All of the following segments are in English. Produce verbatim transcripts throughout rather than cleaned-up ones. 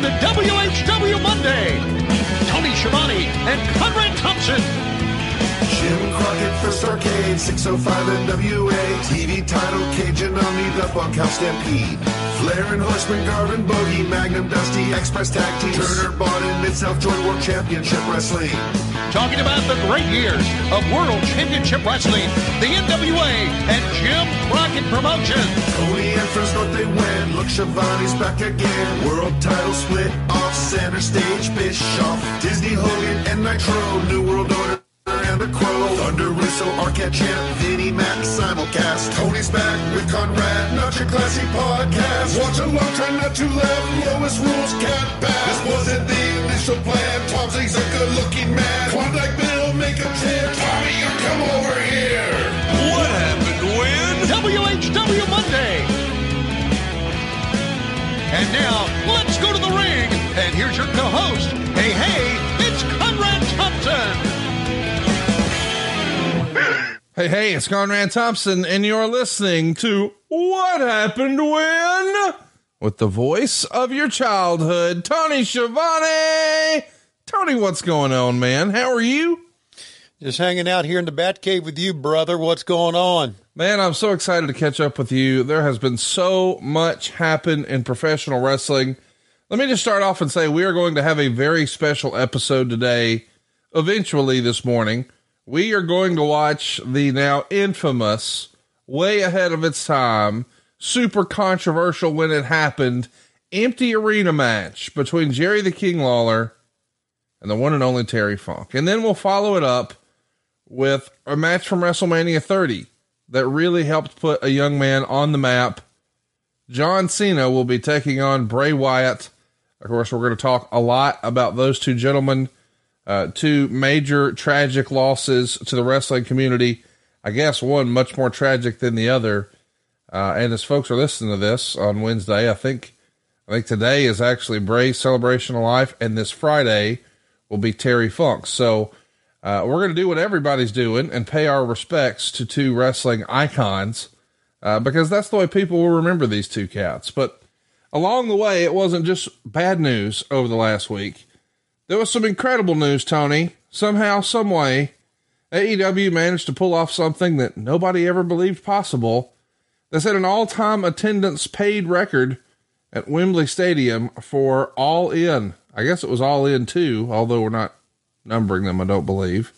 on the W H W Monday. Tony Schiavone and Conrad Thompson. Jim Crockett First Arcade, six oh five N W A. T V title, Cajun Omni, the Bunkhouse Stampede. Flair and Horseman, Garvin, Bogey, Magnum, Dusty, Express Tag Team. Turner, Bond, Mid-South Joint World Championship Wrestling. Talking about the great years of World Championship Wrestling, the N W A, and Jim Crockett Promotions. Tony and Fresno, they win. Look, Schiavone's back again. World title split off center stage. Bischoff, Disney, Hogan, and Nitro. New World Order and the Crow. Thunder, Russo, Arquette, Champ, Vinnie, Mac, simulcast. Tony's back with Conrad, not your classy podcast. Watch along, try not to laugh. Lowest rules can't pass. This wasn't the initial plan. Tom's a good-looking man. Klondike Bill, make a tip. Tommy, you come over here. What happened when? W H W Monday. And now, let's go to the ring. And here's your co-host. Hey, hey, it's Conrad Thompson. Hey, hey, it's Conrad Thompson, and you're listening to What Happened When? With the voice of your childhood, Tony Schiavone. Tony, what's going on, man? How are you? Just hanging out here in the Batcave with you, brother. What's going on? Man, I'm so excited to catch up with you. There has been so much happen in professional wrestling. Let me just start off and say we are going to have a very special episode today, eventually this morning. We are going to watch the now infamous, way ahead of its time, super controversial when it happened, empty arena match between Jerry the King Lawler and the one and only Terry Funk. And then we'll follow it up with a match from WrestleMania thirty that really helped put a young man on the map. John Cena will be taking on Bray Wyatt. Of course, we're going to talk a lot about those two gentlemen. Uh, two major tragic losses to the wrestling community. I guess one much more tragic than the other. Uh, and as folks are listening to this on Wednesday, I think, I think today is actually Bray's Celebration of Life, and this Friday will be Terry Funk. So, uh, we're going to do what everybody's doing and pay our respects to two wrestling icons, uh, because that's the way people will remember these two cats. But along the way, it wasn't just bad news over the last week. There was some incredible news, Tony. Somehow, some way, A E W managed to pull off something that nobody ever believed possible. They set an all-time attendance paid record at Wembley Stadium for All In. I guess it was All In too, although we're not numbering them, I don't believe.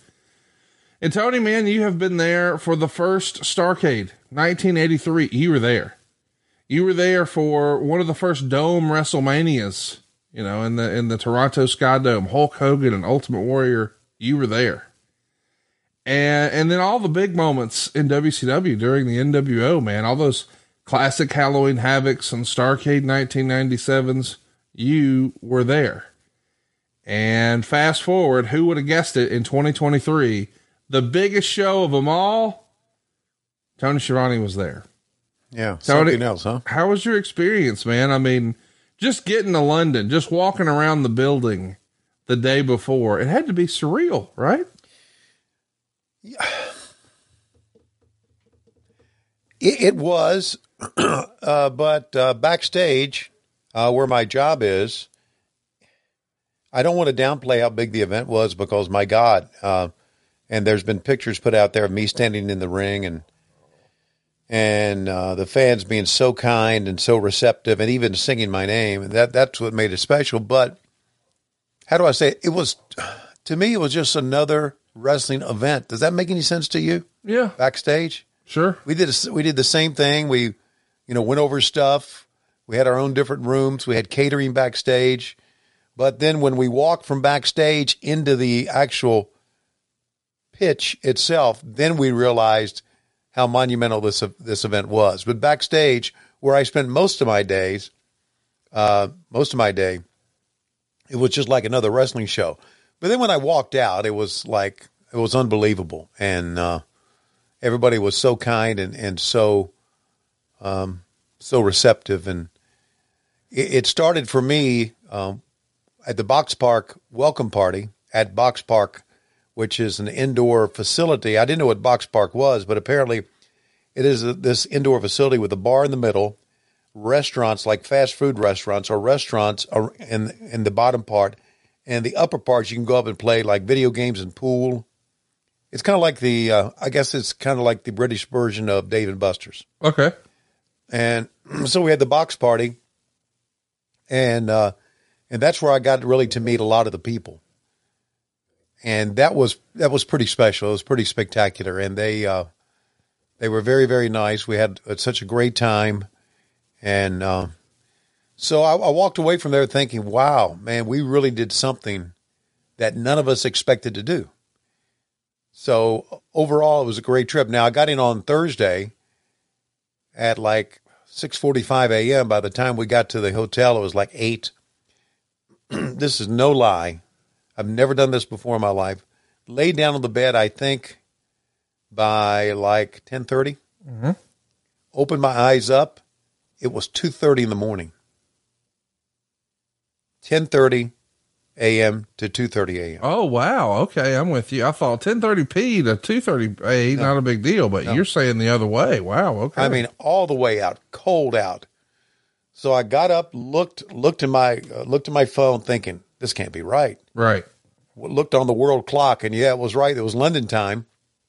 And Tony, man, you have been there for the first Starrcade, nineteen eighty-three. You were there. You were there for one of the first Dome WrestleManias. You know, in the, in the Toronto Sky Dome, Hulk Hogan and Ultimate Warrior, you were there. And, and then all the big moments in W C W during the N W O, man, all those classic Halloween Havocs and Starrcade nineteen ninety-sevens, you were there. And fast forward, who would have guessed it in twenty twenty-three, the biggest show of them all, Tony Schiavone was there. Yeah. Tony, something else, huh? How was your experience, man? I mean, just getting to London, just walking around the building the day before, it had to be surreal, right? Yeah. It, it was, uh, but uh, backstage, uh, where my job is, I don't want to downplay how big the event was because, my God, uh, and there's been pictures put out there of me standing in the ring and And uh, the fans being so kind and so receptive and even singing my name. That that's what made it special. But how do I say it? It was, to me, it was just another wrestling event. Does that make any sense to you? Yeah. Backstage? Sure. We did a, we did the same thing. We, you know, went over stuff. We had our own different rooms. We had catering backstage. But then when we walked from backstage into the actual pitch itself, then we realized how monumental this this event was. But backstage, where I spent most of my days, uh, most of my day, it was just like another wrestling show. But then when I walked out, it was like, it was unbelievable. And uh, everybody was so kind and, and so, um, so receptive. And it, it started for me um, at the Box Park welcome party at Box Park, which is an indoor facility. I didn't know what Box Park was, but apparently it is a, this indoor facility with a bar in the middle, restaurants like fast food restaurants or restaurants are in in the bottom part, and the upper parts you can go up and play like video games and pool. It's kind of like the, uh, I guess it's kind of like the British version of Dave and Buster's. Okay. And so we had the box party, and uh, and that's where I got really to meet a lot of the people. And that was that was pretty special. It was pretty spectacular, and they uh, they were very, very nice. We had such a great time, and uh, so I, I walked away from there thinking, "Wow, man, we really did something that none of us expected to do." So overall, it was a great trip. Now, I got in on Thursday at like six forty-five a.m. By the time we got to the hotel, it was like eight. This is no lie. I've never done this before in my life. Laid down on the bed, I think, by like ten thirty. Mm-hmm. Opened my eyes up. It was two thirty in the morning. ten thirty a.m. to two thirty a.m. Oh, wow. Okay, I'm with you. I thought ten thirty p to two thirty a, no. Not a big deal, but no. You're saying the other way. Wow, okay. I mean, all the way out, cold out. So I got up, looked looked at my uh, looked at my phone thinking, this can't be right. Right. Looked on the world clock, and yeah, it was right. It was London time.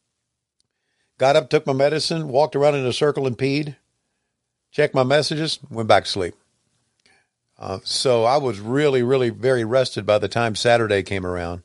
Got up, took my medicine, walked around in a circle and peed, checked my messages, went back to sleep. Uh, so I was really, really very rested by the time Saturday came around.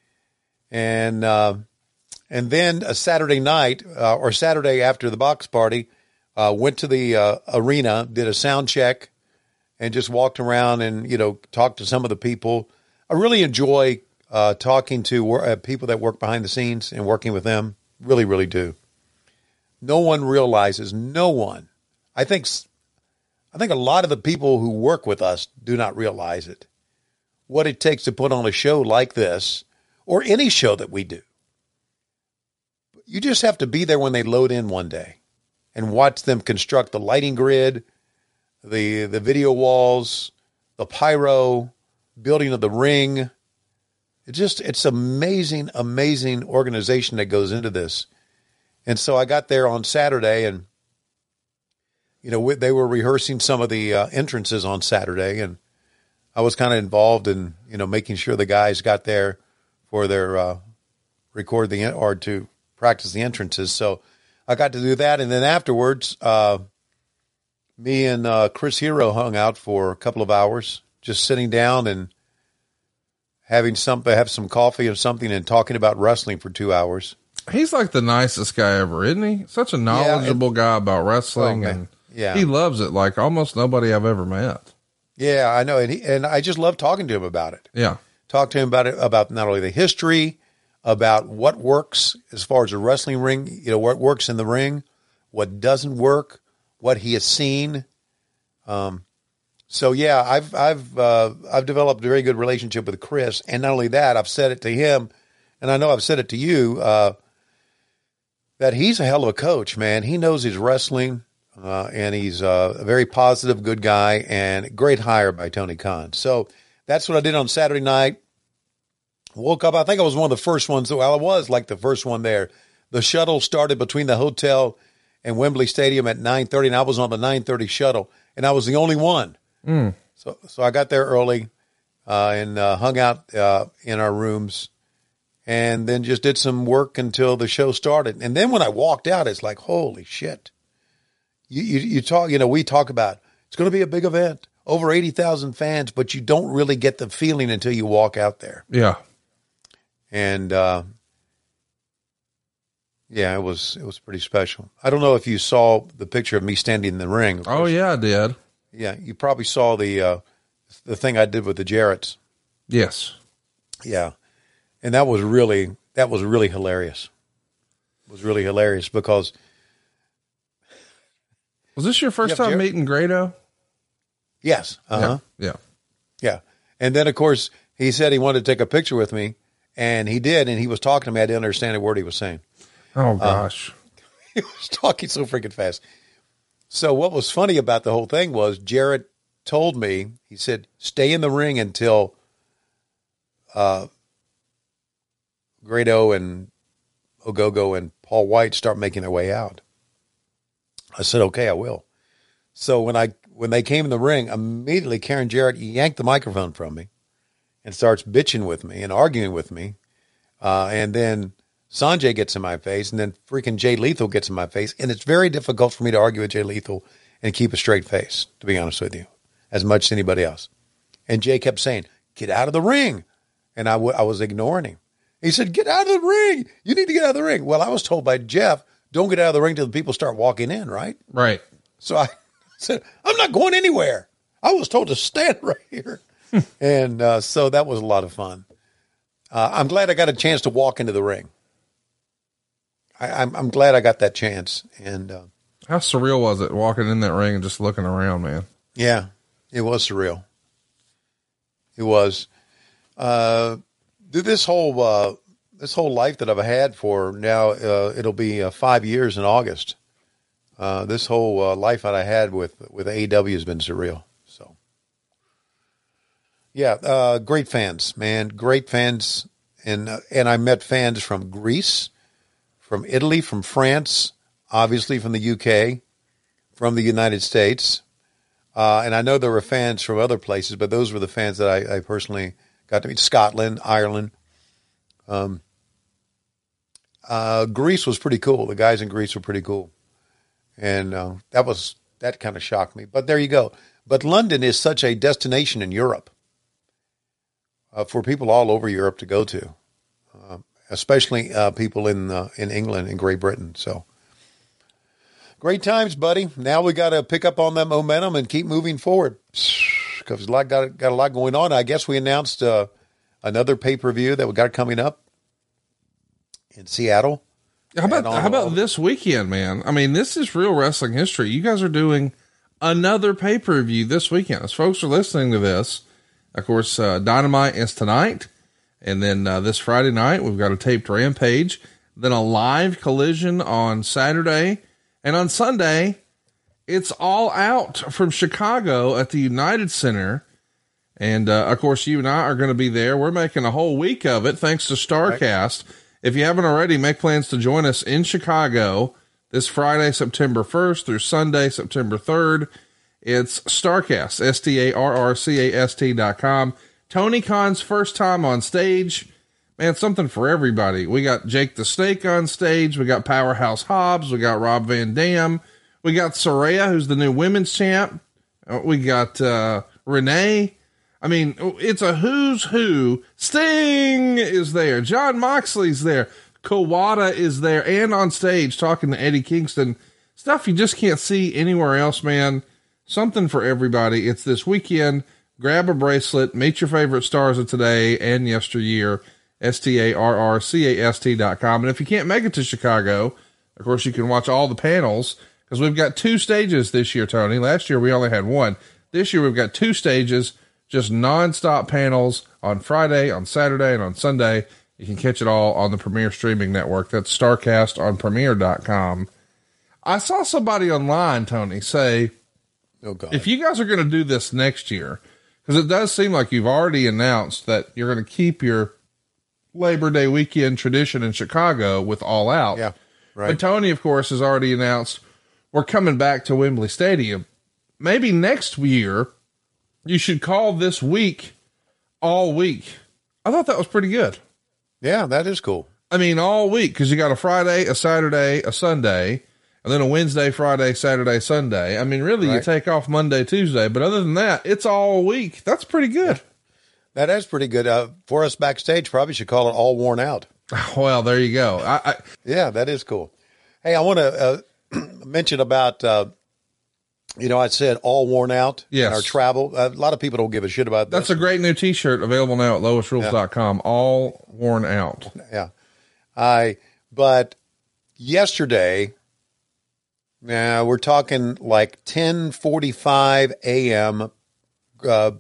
And uh, and then a Saturday night, uh, or Saturday after the box party, uh, went to the uh, arena, did a sound check, and just walked around and, you know, talked to some of the people. I really enjoy uh, talking to uh, people that work behind the scenes and working with them. Really, really do. No one realizes, no one, I think I think a lot of the people who work with us do not realize it, what it takes to put on a show like this or any show that we do. You just have to be there when they load in one day and watch them construct the lighting grid, the the video walls, the pyro, building of the ring. It just, it's amazing, amazing organization that goes into this. And so I got there on Saturday, and you know, they were rehearsing some of the uh, entrances on Saturday, and I was kind of involved in, you know, making sure the guys got there for their uh, record the or to practice the entrances. So I got to do that, and then afterwards, uh, me and uh, Chris Hero hung out for a couple of hours, just sitting down and having some have some coffee or something, and talking about wrestling for two hours. He's like the nicest guy ever, isn't he? Such a knowledgeable yeah, it, guy about wrestling, oh, and yeah. He loves it like almost nobody I've ever met. Yeah, I know. And he, and I just love talking to him about it. Yeah. Talk to him about it, about not only the history, about what works as far as the wrestling ring, you know, what works in the ring, what doesn't work, what he has seen. Um, so yeah, I've, I've, uh, I've developed a very good relationship with Chris. And not only that, I've said it to him, and I know I've said it to you, uh, that he's a hell of a coach, man. He knows his wrestling. Uh, and he's uh, a very positive, good guy, and great hire by Tony Khan. So that's what I did on Saturday night. Woke up. I think I was one of the first ones. Well, I was like the first one there. The shuttle started between the hotel and Wembley Stadium at nine thirty, and I was on the nine thirty shuttle, and I was the only one. Mm. So so I got there early uh, and uh, hung out uh, in our rooms, and then just did some work until the show started. And then when I walked out, it's like, holy shit. You, you you talk, you know, we talk about it's going to be a big event, over eighty thousand fans, but you don't really get the feeling until you walk out there. Yeah. And, uh, yeah, it was, it was pretty special. I don't know if you saw the picture of me standing in the ring. Oh yeah, I did. Yeah. You probably saw the, uh, the thing I did with the Jarretts. Yes. Yeah. And that was really, that was really hilarious. It was really hilarious because, was this your first time meeting Grado? Yes. Uh-huh. Yeah. yeah. Yeah. And then, of course, he said he wanted to take a picture with me, and he did, and he was talking to me. I didn't understand a word he was saying. Oh, gosh. Uh, he was talking so freaking fast. So what was funny about the whole thing was Jarrett told me, he said, stay in the ring until uh, Grado and Ogogo and Paul White start making their way out. I said, okay, I will. So when I when they came in the ring, immediately Karen Jarrett yanked the microphone from me and starts bitching with me and arguing with me. Uh, and then Sanjay gets in my face, and then freaking Jay Lethal gets in my face. And it's very difficult for me to argue with Jay Lethal and keep a straight face, to be honest with you, as much as anybody else. And Jay kept saying, get out of the ring. And I, w- I was ignoring him. He said, get out of the ring. You need to get out of the ring. Well, I was told by Jeff, don't get out of the ring till the people start walking in, right? Right. So I said, I'm not going anywhere. I was told to stand right here. and uh, so that was a lot of fun. Uh, I'm glad I got a chance to walk into the ring. I, I'm, I'm glad I got that chance. And uh, how surreal was it walking in that ring and just looking around, man? Yeah, it was surreal. It was. Uh, this whole uh, this whole life that I've had for now, uh, it'll be uh, five years in August. Uh, this whole uh, life that I had with with A E W has been surreal. So, yeah, uh, great fans, man, great fans, and uh, and I met fans from Greece, from Italy, from France, obviously from the U K, from the United States, uh, and I know there were fans from other places, but those were the fans that I, I personally got to meet. Scotland, Ireland. Um, uh, Greece was pretty cool. The guys in Greece were pretty cool. And uh, that was that kind of shocked me. But there you go. But London is such a destination in Europe uh, for people all over Europe to go to, uh, especially uh, people in uh, in England and Great Britain. So great times, buddy. Now we got to pick up on that momentum and keep moving forward because a lot got got a lot going on. I guess we announced uh, another pay per view that we got coming up in Seattle. How about how about this weekend, man? I mean, this is real wrestling history. You guys are doing another pay-per-view this weekend. As folks are listening to this, of course, uh, Dynamite is tonight. And then uh, this Friday night, we've got a taped Rampage. Then a live Collision on Saturday. And on Sunday, it's All Out from Chicago at the United Center. And, uh, of course, you and I are going to be there. We're making a whole week of it, thanks to StarCast. Right. If you haven't already, make plans to join us in Chicago this Friday, September first through Sunday, September third. It's StarCast, S T A R R C A S T dot com. Tony Khan's first time on stage. Man, something for everybody. We got Jake the Snake on stage. We got Powerhouse Hobbs. We got Rob Van Dam. We got Saraya, who's the new women's champ. We got uh, Renee. I mean, it's a who's who. Sting is there. John Moxley's there. Kawada is there and on stage talking to Eddie Kingston. Stuff you just can't see anywhere else, man. Something for everybody. It's this weekend. Grab a bracelet. Meet your favorite stars of today and yesteryear. S T A R R C A S T dot com. And if you can't make it to Chicago, of course, you can watch all the panels because we've got two stages this year, Tony. Last year, we only had one. This year, we've got two stages. Just nonstop panels on Friday, on Saturday, and on Sunday. You can catch it all on the Premier Streaming Network. That's StarCast on Premier dot com. I saw somebody online, Tony, say, oh God, if you guys are going to do this next year, because it does seem like you've already announced that you're going to keep your Labor Day weekend tradition in Chicago with All Out. Yeah, right. But Tony, of course, has already announced we're coming back to Wembley Stadium. Maybe next year, you should call this week all week. I thought that was pretty good. Yeah, that is cool. I mean, all week, because you got a Friday, a Saturday, a Sunday, and then a Wednesday, Friday, Saturday, Sunday. I mean, really, right. You take off Monday, Tuesday, but other than that, it's all week. That's pretty good. Yeah. That is pretty good. Uh, for us backstage, probably should call it All Worn Out. Well, there you go. I, I, yeah, that is cool. Hey, I want to uh, mention about... Uh, You know, I said all worn out yes. in our travel. A lot of people don't give a shit about that. That's a great new T-shirt available now at Lois Rules dot com. Yeah. All worn out. Yeah. I, but yesterday, now we're talking like ten forty-five a.m. Uh,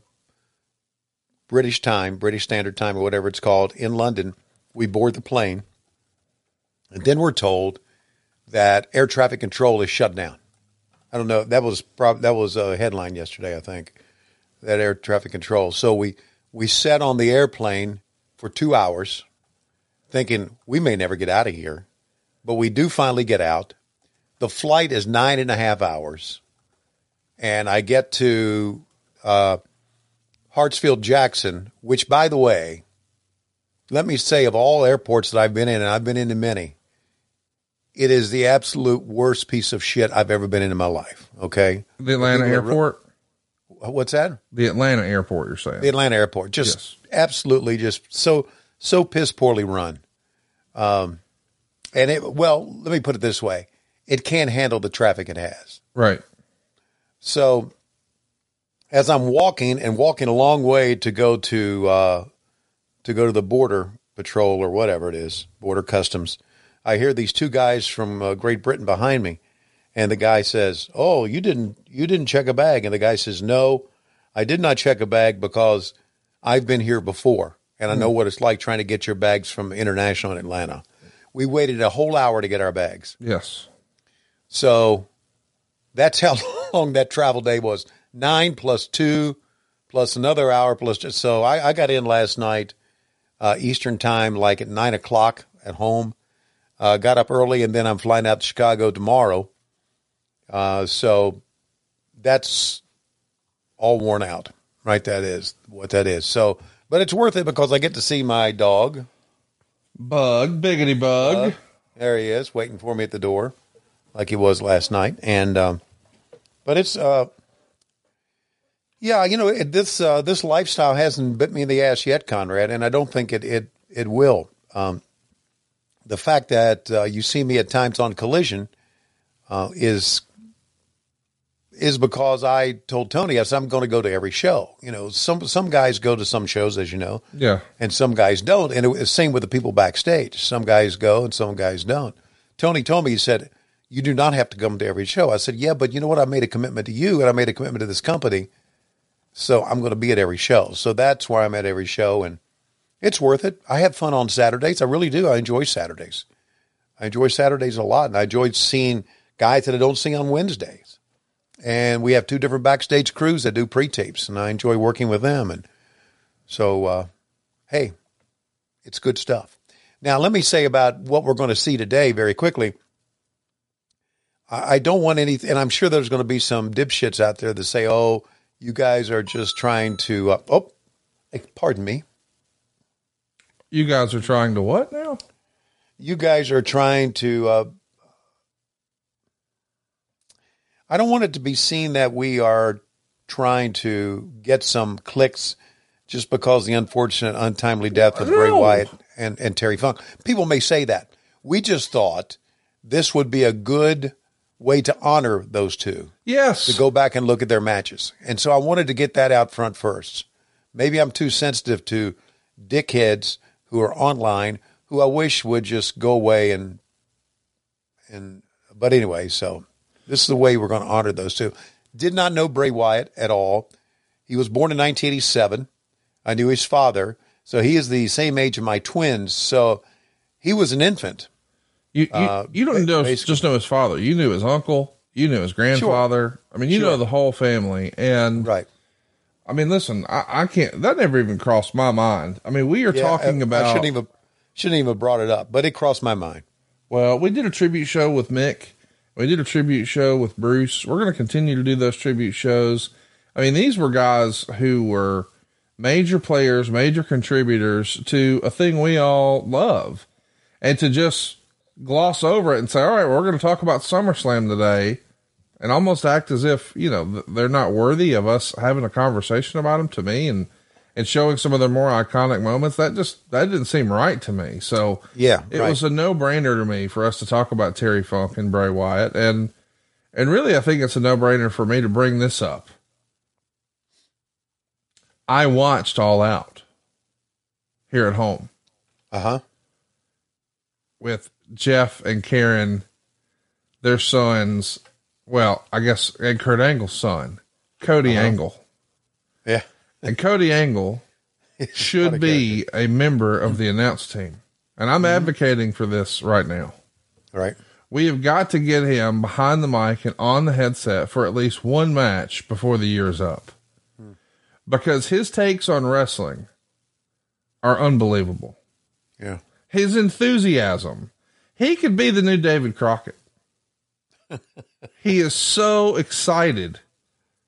British time, British Standard Time or whatever it's called in London. We board the plane. And then we're told that air traffic control is shut down. I don't know. That was prob- that was a headline yesterday, I think, that air traffic control. So we, we sat on the airplane for two hours thinking we may never get out of here, but we do finally get out. The flight is nine and a half hours. and I get to uh, Hartsfield Jackson, which, by the way, let me say, of all airports that I've been in, and I've been into many, it is the absolute worst piece of shit I've ever been in in my life. Okay, the Atlanta airport. What's that? The Atlanta airport. You're saying the Atlanta airport? Just yes. Absolutely, just so so piss poorly run. Um, and it well, let me put it this way: it can't handle the traffic it has. Right. So, as I'm walking and walking a long way to go to uh, to go to the border patrol or whatever it is, border customs, I hear these two guys from uh, Great Britain behind me, and the guy says, "Oh, you didn't you didn't check a bag?" And the guy says, "No, I did not check a bag because I've been here before, and I know what it's like trying to get your bags from International in Atlanta. We waited a whole hour to get our bags." Yes. So that's how long that travel day was. Nine plus two, plus another hour, plus just, so I, I got in last night, uh, Eastern time, like at nine o'clock at home. Uh, got up early, and then I'm flying out to Chicago tomorrow. Uh, so that's all worn out, right? That is what that is. So, but it's worth it because I get to see my dog. Bug, biggity bug. Uh, there he is, waiting for me at the door, like he was last night. And, um, but it's, uh, yeah, you know, it, this uh, this lifestyle hasn't bit me in the ass yet, Conrad, and I don't think it it it will. Um, the fact that uh, you see me at times on Collision uh, is is because I told Tony I said I'm going to go to every show. You know, some some guys go to some shows, as you know, yeah, and some guys don't. And it was the same with the people backstage. Some guys go and some guys don't. Tony told me, he said, "You do not have to come to every show." I said, "Yeah, but you know what? I made a commitment to you, and I made a commitment to this company. So I'm going to be at every show." So that's where I'm at every show, and it's worth it. I have fun on Saturdays. I really do. I enjoy Saturdays. I enjoy Saturdays a lot, and I enjoy seeing guys that I don't see on Wednesdays. And we have two different backstage crews that do pre-tapes, and I enjoy working with them. And so, uh, hey, it's good stuff. Now, let me say about what we're going to see today very quickly. I, I don't want anything, and I'm sure there's going to be some dipshits out there that say, oh, you guys are just trying to, uh, oh, pardon me. You guys are trying to what now? You guys are trying to, uh, I don't want it to be seen that we are trying to get some clicks just because of the unfortunate, untimely death of Bray Wyatt and, and Terry Funk. People may say that. We just thought this would be a good way to honor those two. Yes. To go back and look at their matches. And so I wanted to get that out front first. Maybe I'm too sensitive to dickheads who are online who I wish would just go away and, and, but anyway, so this is the way we're going to honor those two. Did not know Bray Wyatt at all. He was born in nineteen eighty-seven. I knew his father. So he is the same age of my twins. So he was an infant. You you, uh, you don't know, just know his father. You knew his uncle. You knew his grandfather. Sure. I mean, you sure. know the whole family. And right. I mean, listen, I, I can't. That never even crossed my mind. I mean, we are yeah, talking I, about. I shouldn't even shouldn't even have brought it up, but it crossed my mind. Well, we did a tribute show with Mick. We did a tribute show with Bruce. We're going to continue to do those tribute shows. I mean, these were guys who were major players, major contributors to a thing we all love, and to just gloss over it and say, all right, we're going to talk about SummerSlam today, and almost act as if, you know, they're not worthy of us having a conversation about them, to me, and, and showing some of their more iconic moments. That just, that didn't seem right to me. So yeah, it right. was a no brainer to me for us to talk about Terry Funk and Bray Wyatt. And, and really, I think it's a no brainer for me to bring this up. I watched All Out here at home. Uh-huh. With Jeff and Karen, their sons, well, I guess, and Kurt Angle's son, Cody uh-huh. Angle. Yeah. And Cody Angle should be a member of the announce team. And I'm mm-hmm. advocating for this right now. Right. We have got to get him behind the mic and on the headset for at least one match before the year is up. Hmm. Because his takes on wrestling are unbelievable. Yeah. His enthusiasm. He could be the new David Crockett. He is so excited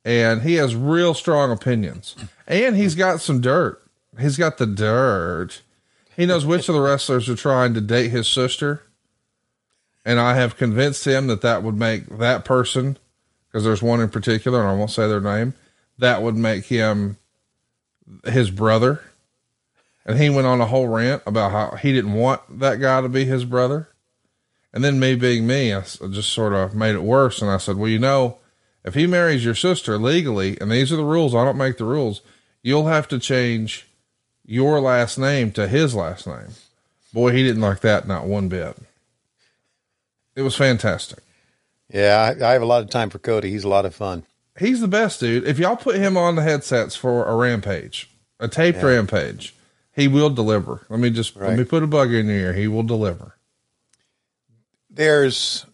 and he has real strong opinions, and he's got some dirt. He's got the dirt. He knows which of the wrestlers are trying to date his sister. And I have convinced him that that would make that person, because there's one in particular, and I won't say their name, that would make him his brother. And he went on a whole rant about how he didn't want that guy to be his brother. And then me being me, I just sort of made it worse. And I said, well, you know, if he marries your sister legally, and these are the rules, I don't make the rules, you'll have to change your last name to his last name. Boy, he didn't like that, not one bit. It was fantastic. Yeah, I, I have a lot of time for Cody. He's a lot of fun. He's the best, dude. If y'all put him on the headsets for a rampage, a taped yeah. rampage, he will deliver. Let me just, right. let me put a bug in your ear. He will deliver. There's,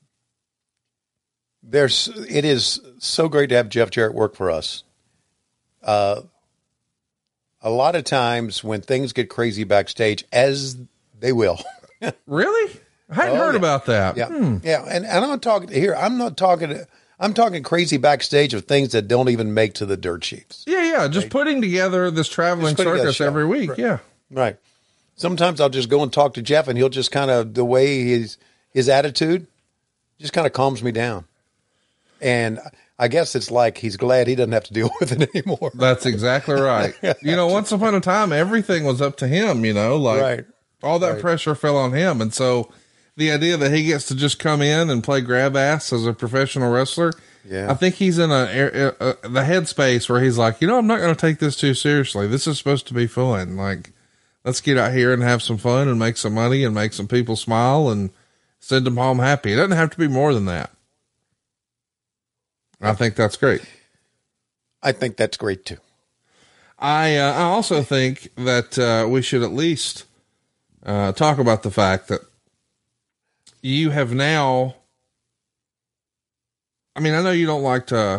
there's, it is so great to have Jeff Jarrett work for us. Uh, a lot of times when things get crazy backstage, as they will. Really? I hadn't oh, heard yeah. about that. Yeah. Hmm. Yeah. And, and I'm not talking here. I'm not talking, I'm talking crazy backstage of things that don't even make to the dirt sheets. Yeah. Yeah. Just right? putting together this traveling circus every week. Right. Yeah. Right. Sometimes I'll just go and talk to Jeff and he'll just kind of, the way his, his attitude just kind of calms me down. And I guess it's like he's glad he doesn't have to deal with it anymore. That's exactly right. You know, once upon a time, everything was up to him, you know, like right. all that right. pressure fell on him. And so the idea that he gets to just come in and play grab ass as a professional wrestler, yeah. I think he's in a, a, a the headspace where he's like, you know, I'm not going to take this too seriously. This is supposed to be fun. Like, let's get out here and have some fun and make some money and make some people smile and send them home happy. It doesn't have to be more than that. I think that's great. I think that's great too. I, uh, I also think that, uh, we should at least, uh, talk about the fact that you have now, I mean, I know you don't like to,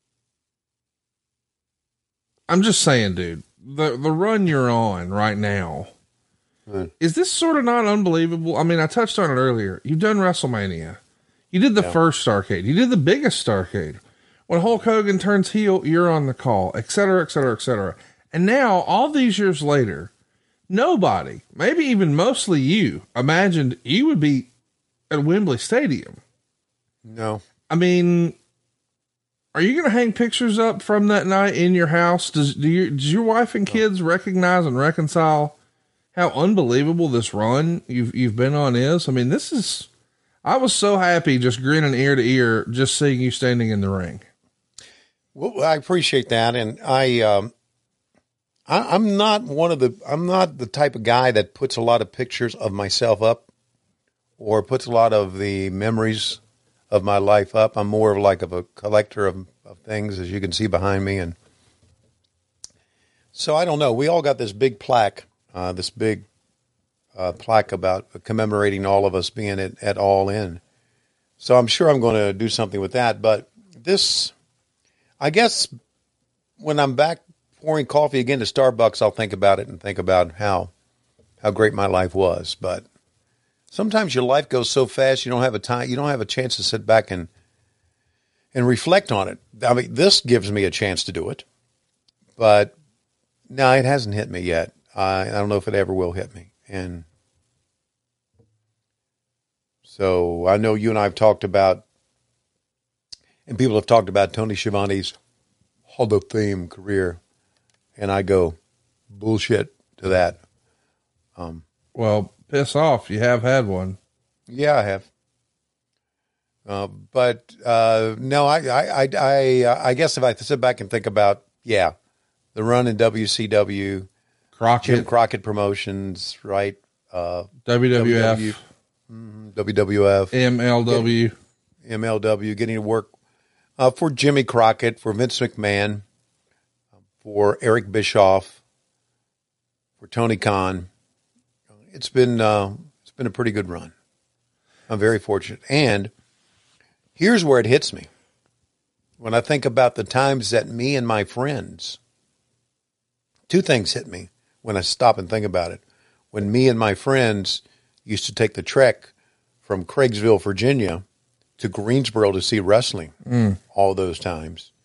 I'm just saying, dude, the, the run you're on right now, right. is this sort of not unbelievable? I mean, I touched on it earlier. You've done WrestleMania. You did the yeah. first Starrcade. You did the biggest Starrcade. When Hulk Hogan turns heel, you're on the call, et cetera, et cetera, et cetera. And now, all these years later, nobody, maybe even mostly you, imagined you would be at Wembley Stadium. No. I mean, are you going to hang pictures up from that night in your house? Does, do you, does your wife and kids recognize and reconcile how unbelievable this run you've, you've been on is? I mean, this is, I was so happy just grinning ear to ear, just seeing you standing in the ring. Well, I appreciate that. And I, um, I, I'm not one of the, I'm not the type of guy that puts a lot of pictures of myself up or puts a lot of the memories of my life up. I'm more of like of a collector of, of things, as you can see behind me. And so I don't know. We all got this big plaque, uh, this big, Uh, plaque about commemorating all of us being at, at All In. So I'm sure I'm going to do something with that. But this, I guess when I'm back pouring coffee again to Starbucks, I'll think about it and think about how, how great my life was. But sometimes your life goes so fast, you don't have a time, you don't have a chance to sit back and, and reflect on it. I mean, this gives me a chance to do it, but no, it hasn't hit me yet. Uh, I don't know if it ever will hit me. And so I know you and I have talked about, and people have talked about Tony Schiavone's Hall of Fame career. And I go, bullshit to that. Um, well, piss off. You have had one. Yeah, I have. Uh, but uh, no, I, I, I, I, I guess if I sit back and think about, yeah, the run in W C W, Crockett. Jim Crockett Promotions, right? Uh, W W F. W W, mm-hmm, W W F. M L W. M L W, getting to work uh, for Jimmy Crockett, for Vince McMahon, for Eric Bischoff, for Tony Khan. It's been, uh, it's been a pretty good run. I'm very fortunate. And here's where it hits me. When I think about the times that me and my friends, two things hit me when I stop and think about it. When me and my friends used to take the trek from Craigsville, Virginia to Greensboro to see wrestling mm. all those times.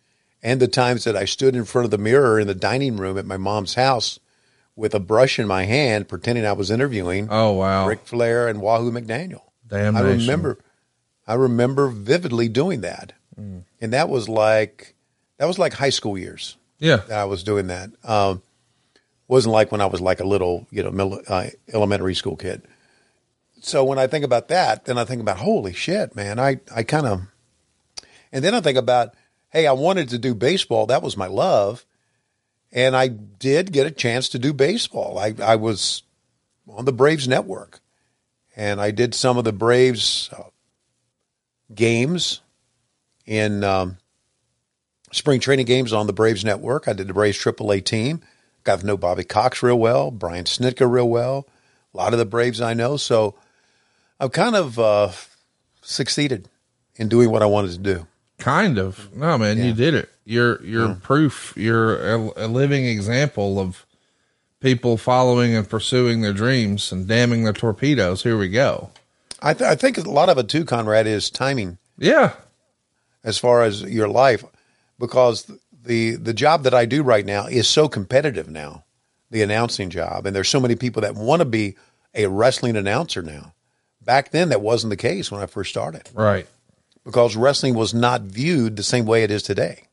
and the times that I stood in front of the mirror in the dining room at my mom's house with a brush in my hand, pretending I was interviewing Oh, wow. Ric Flair and Wahoo McDaniel. Damn I nation. remember, I remember vividly doing that. Mm. And that was like, that was like high school years. Yeah. That I was doing that. Um, wasn't like when I was like a little, you know, middle, uh, elementary school kid. So when I think about that, then I think about, holy shit, man, I, I kind of, and then I think about, hey, I wanted to do baseball. That was my love. And I did get a chance to do baseball. I, I was on the Braves network, and I did some of the Braves uh, games in um, spring training games on the Braves network. I did the Braves triple A team. Got to know Bobby Cox real well, Brian Snitker real well, a lot of the Braves I know. So I've kind of uh, succeeded in doing what I wanted to do. Kind of. No, man, Yeah. you did it. You're, you're Yeah. proof. You're a, a living example of people following and pursuing their dreams and damming their torpedoes. Here we go. I, th- I think a lot of it too, Conrad, is timing Yeah. as far as your life, because the the job that I do right now is so competitive now, the announcing job, and there's so many people that want to be a wrestling announcer now. Back then, that wasn't the case when I first started, Right. because wrestling was not viewed the same way it is today.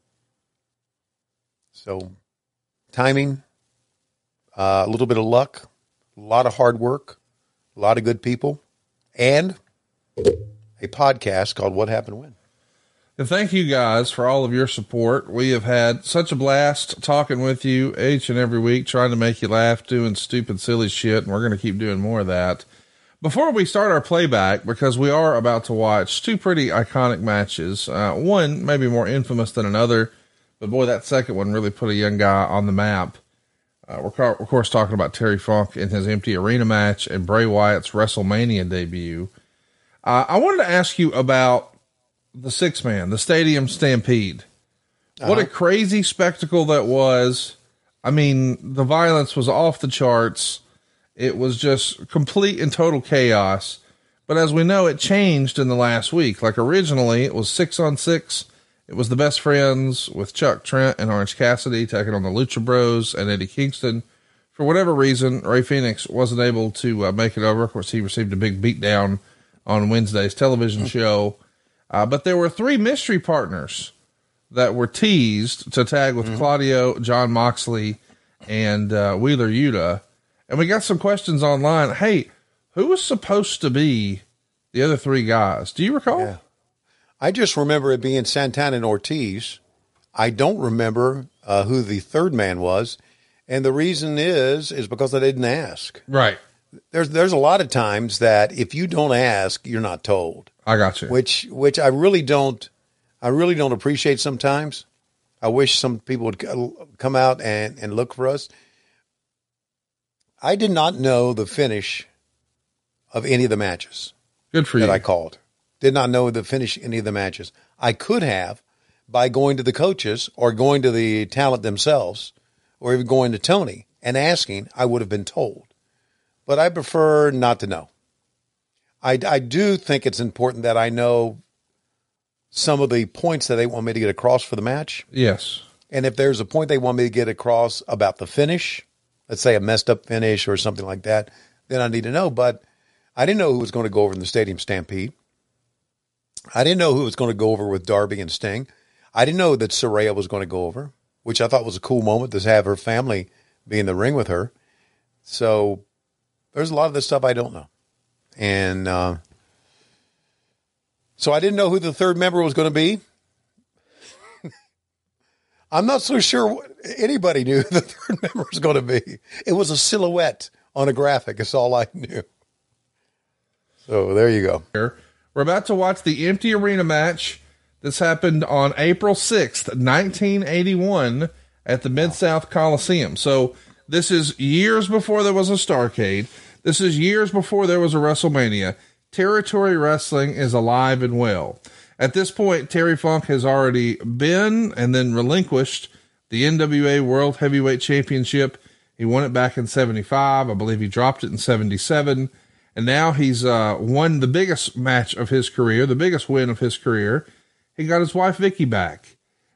So, timing, uh, a little bit of luck, a lot of hard work, a lot of good people, and a podcast called What Happened When. And thank you guys for all of your support. We have had such a blast talking with you each and every week, trying to make you laugh, doing stupid, silly shit. And we're going to keep doing more of that. Before we start our playback, because we are about to watch two pretty iconic matches, uh, one maybe more infamous than another, but boy, that second one really put a young guy on the map. Uh, we're, co- of course, talking about Terry Funk in his empty arena match and Bray Wyatt's WrestleMania debut. Uh, I wanted to ask you about the six man, the Stadium Stampede. Uh-huh. What a crazy spectacle that was. I mean, the violence was off the charts. It was just complete and total chaos. But as we know, it changed in the last week. Like originally it was six on six. It was the Best Friends with Chuck Trent and Orange Cassidy taking on the Lucha Bros and Eddie Kingston. For whatever reason, Ray Phoenix wasn't able to uh, make it over. Of course, he received a big beatdown on Wednesday's television show. Uh, but there were three mystery partners that were teased to tag with mm-hmm. Claudio, John Moxley, and uh, Wheeler Yuta. And we got some questions online. Hey, who was supposed to be the other three guys? Do you recall? Yeah. I just remember it being Santana and Ortiz. I don't remember uh, who the third man was. And the reason is, is because I didn't ask. Right. There's, there's a lot of times that if you don't ask, you're not told. I got you. Which, which I really don't, I really don't appreciate sometimes. I wish some people would come out and, and look for us. I did not know the finish of any of the matches. Good for that you. I called. Did not know the finish any of the matches. I could have by going to the coaches or going to the talent themselves or even going to Tony and asking, I would have been told. But I prefer not to know. I, I do think it's important that I know some of the points that they want me to get across for the match. Yes. And if there's a point they want me to get across about the finish, let's say a messed up finish or something like that, then I need to know. But I didn't know who was going to go over in the Stadium Stampede. I didn't know who was going to go over with Darby and Sting. I didn't know that Saraya was going to go over, which I thought was a cool moment to have her family be in the ring with her. So there's a lot of this stuff I don't know. And uh, so I didn't know who the third member was going to be. I'm not so sure anybody knew who the third member was going to be. It was a silhouette on a graphic. That's all I knew. So there you go. We're about to watch the empty arena match. This happened on April sixth, nineteen eighty-one at the Mid-South Coliseum. So this is years before there was a Starrcade. This is years before there was a WrestleMania. Territory Wrestling is alive and well. At this point, Terry Funk has already been and then relinquished the N W A World Heavyweight Championship. He won it back in seventy-five. I believe he dropped it in seventy-seven. And now he's uh, won the biggest match of his career, the biggest win of his career. He got his wife Vicky back.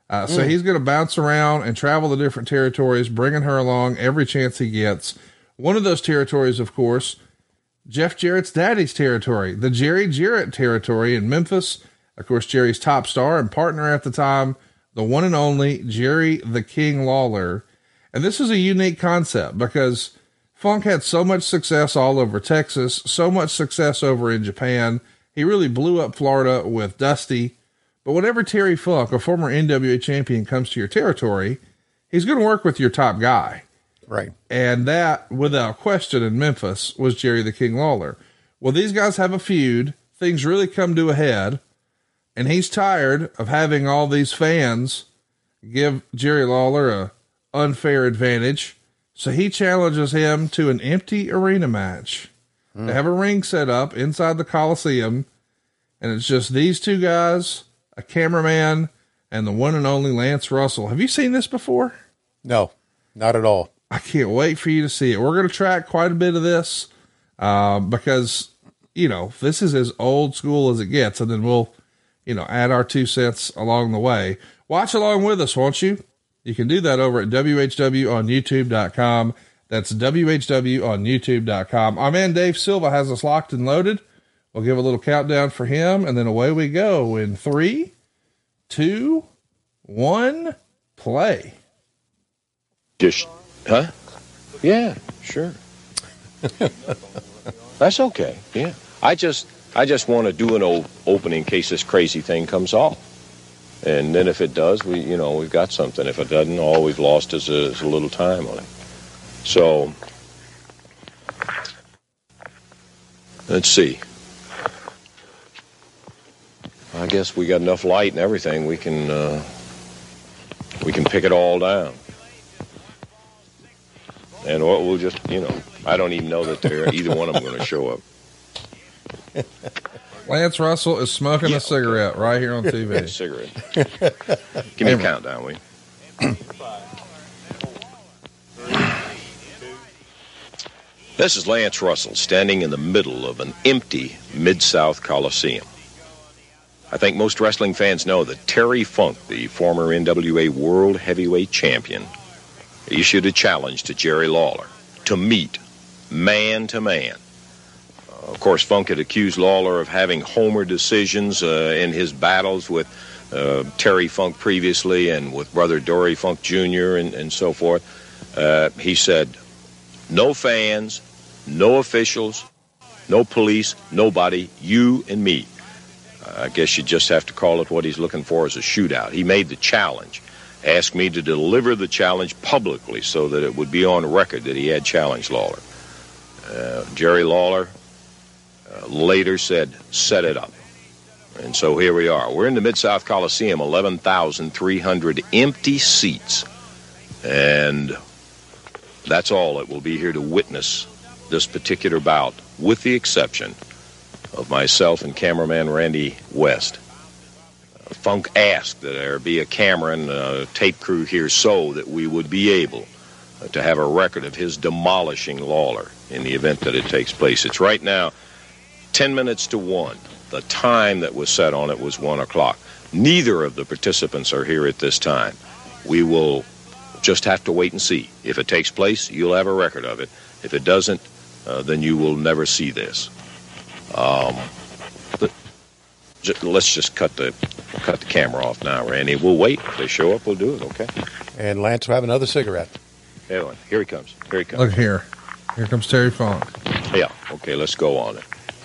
Uh, so mm. he's going to bounce around and travel the different territories, bringing her along every chance he gets. One of those territories, of course, Jeff Jarrett's daddy's territory, the Jerry Jarrett territory in Memphis. Of course, Jerry's top star and partner at the time, the one and only Jerry the King Lawler. And this is a unique concept because Funk had so much success all over Texas, so much success over in Japan. He really blew up Florida with Dusty. But whenever Terry Funk, a former N W A champion, comes to your territory, he's going to work with your top guy. Right. And that, without question, in Memphis was Jerry the King Lawler. Well, these guys have a feud. Things really come to a head. And he's tired of having all these fans give Jerry Lawler a unfair advantage. So he challenges him to an empty arena match. Mm. They have a ring set up inside the Coliseum. And it's just these two guys, a cameraman, and the one and only Lance Russell. Have you seen this before? No, not at all. I can't wait for you to see it. We're going to track quite a bit of this uh, because, you know, this is as old school as it gets. And then we'll, you know, add our two cents along the way. Watch along with us, won't you? You can do that over at W H W on YouTube dot com. That's W H W on YouTube dot com. Our man Dave Silva has us locked and loaded. We'll give a little countdown for him, and then away we go in three, two, one, play. Just, huh? Yeah, sure. That's okay. Yeah. I just, I just want to do an old opening in case this crazy thing comes off. And then if it does, we, you know, we've got something. If it doesn't, all we've lost is a, is a little time on it. So, let's see. I guess we got enough light and everything. We can, uh, we can pick it all down. And we'll just, you know, I don't even know that they're either one of them going to show up. Lance Russell is smoking yeah, a cigarette okay. right here on T V. Cigarette. Give me a countdown, will you? This is Lance Russell standing in the middle of an empty Mid-South Coliseum. I think most wrestling fans know that Terry Funk, the former N W A World Heavyweight Champion, issued a challenge to Jerry Lawler to meet man to man. Uh, of course, Funk had accused Lawler of having homer decisions uh, in his battles with uh, Terry Funk previously and with brother Dory Funk Junior and, and so forth. Uh, he said, no fans, no officials, no police, nobody, you and me. Uh, I guess you just have to call it what he's looking for as a shootout. He made the challenge. Asked me to deliver the challenge publicly so that it would be on record that he had challenged Lawler. Uh, Jerry Lawler uh, later said, set it up. And so here we are. We're in the Mid-South Coliseum, eleven thousand three hundred empty seats. And that's all that will be here to witness this particular bout, with the exception of myself and cameraman Randy West. Funk asked that there be a camera and a tape crew here so that we would be able to have a record of his demolishing Lawler in the event that it takes place. It's right now ten minutes to one. The time that was set on it was one o'clock. Neither of the participants are here at this time. We will just have to wait and see. If it takes place, you'll have a record of it. If it doesn't, uh, then you will never see this. Um... Let's just cut the cut the camera off now, Randy. We'll wait. If they show up, we'll do it, okay? And Lance will have another cigarette. Here he comes. Here he comes. Look here. Here comes Terry Funk. Yeah, okay, let's go on it.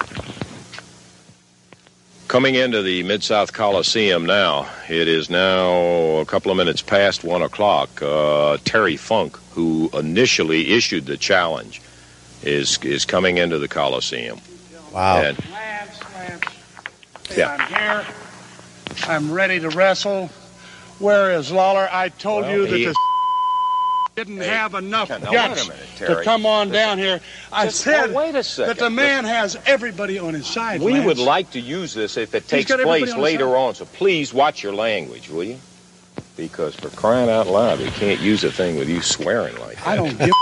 Coming into the Mid-South Coliseum now, it is now a couple of minutes past one o'clock. Uh, Terry Funk, who initially issued the challenge, is is coming into the Coliseum. Wow. And, Lance, Lance. Yeah. I'm here. I'm ready to wrestle. Where is Lawler? I told well, you that he, the didn't hey, have enough now, guts minute, Terry. to come on down here. I Just, said oh, wait a second. that the man has everybody on his side. We Lance. would like to use this if it takes got place on later side. on, so please watch your language, will you? Because for crying out loud, we can't use a thing with you swearing like that. I don't give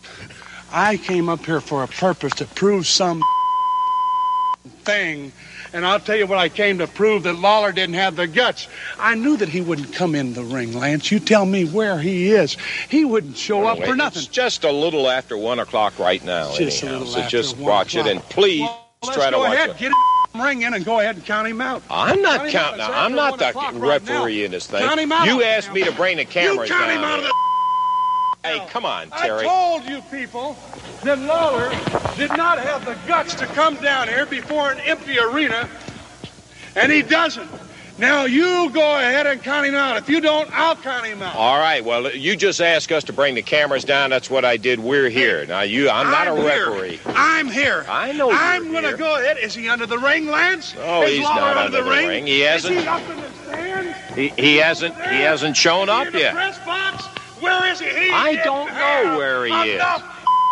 I came up here for a purpose to prove some thing, And I'll tell you what I came to prove, that Lawler didn't have the guts. I knew that he wouldn't come in the ring, Lance. You tell me where he is. He wouldn't show up Wait, for nothing. It's just a little after one o'clock right now. Just a anyhow. little so after just one watch o'clock. it, and please Well, let's try to go watch ahead, it. get a ring in and go ahead and count him out. I'm not Count him counting. out. It's I'm after not one the o'clock right referee now. in this thing. Count him out. You asked me to bring the You cameras count down him out of here. the... Hey, come on, I Terry. told you people that Lawler did not have the guts to come down here before an empty arena, and he doesn't. Now you go ahead and count him out. If you don't, I'll count him out. All right. Well, you just asked us to bring the cameras down. That's what I did. We're here. Now, you. I'm not I'm a here. referee. I'm here. I know you're I'm going here. to go ahead. Is he under the ring, Lance? Oh, Is he's Lawler not under the ring. ring. He hasn't. Is he up in the stands? He, he hasn't. He hasn't shown Is he up in the yet. press box? Where is he? He I didn't don't know have where he is. enough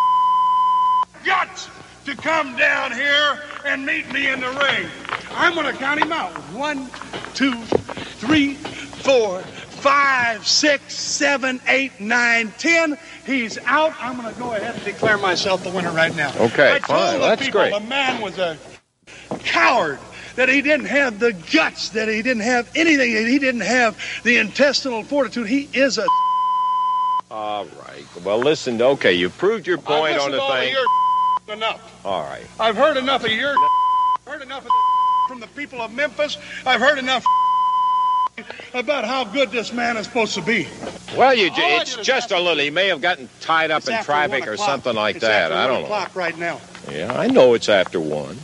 guts to come down here and meet me in the ring. I'm going to count him out. One, two, three, four, five, six, seven, eight, nine, ten. He's out. I'm going to go ahead and declare myself the winner right now. Okay, I told fine. the That's people great. the man was a coward, that he didn't have the guts, that he didn't have anything, that he didn't have the intestinal fortitude. He is a... All right. Well, listen. Okay, you proved your point I've on listened the to all of thing. your enough. All right. I've heard enough of your heard enough of from the people of Memphis. I've heard enough about how good this man is supposed to be. Well, you. All I It's did is just a after- little. He may have gotten tied up It's in after traffic one or o'clock. something like It's that. after I one don't know. o'clock right now. Yeah, I know it's after one.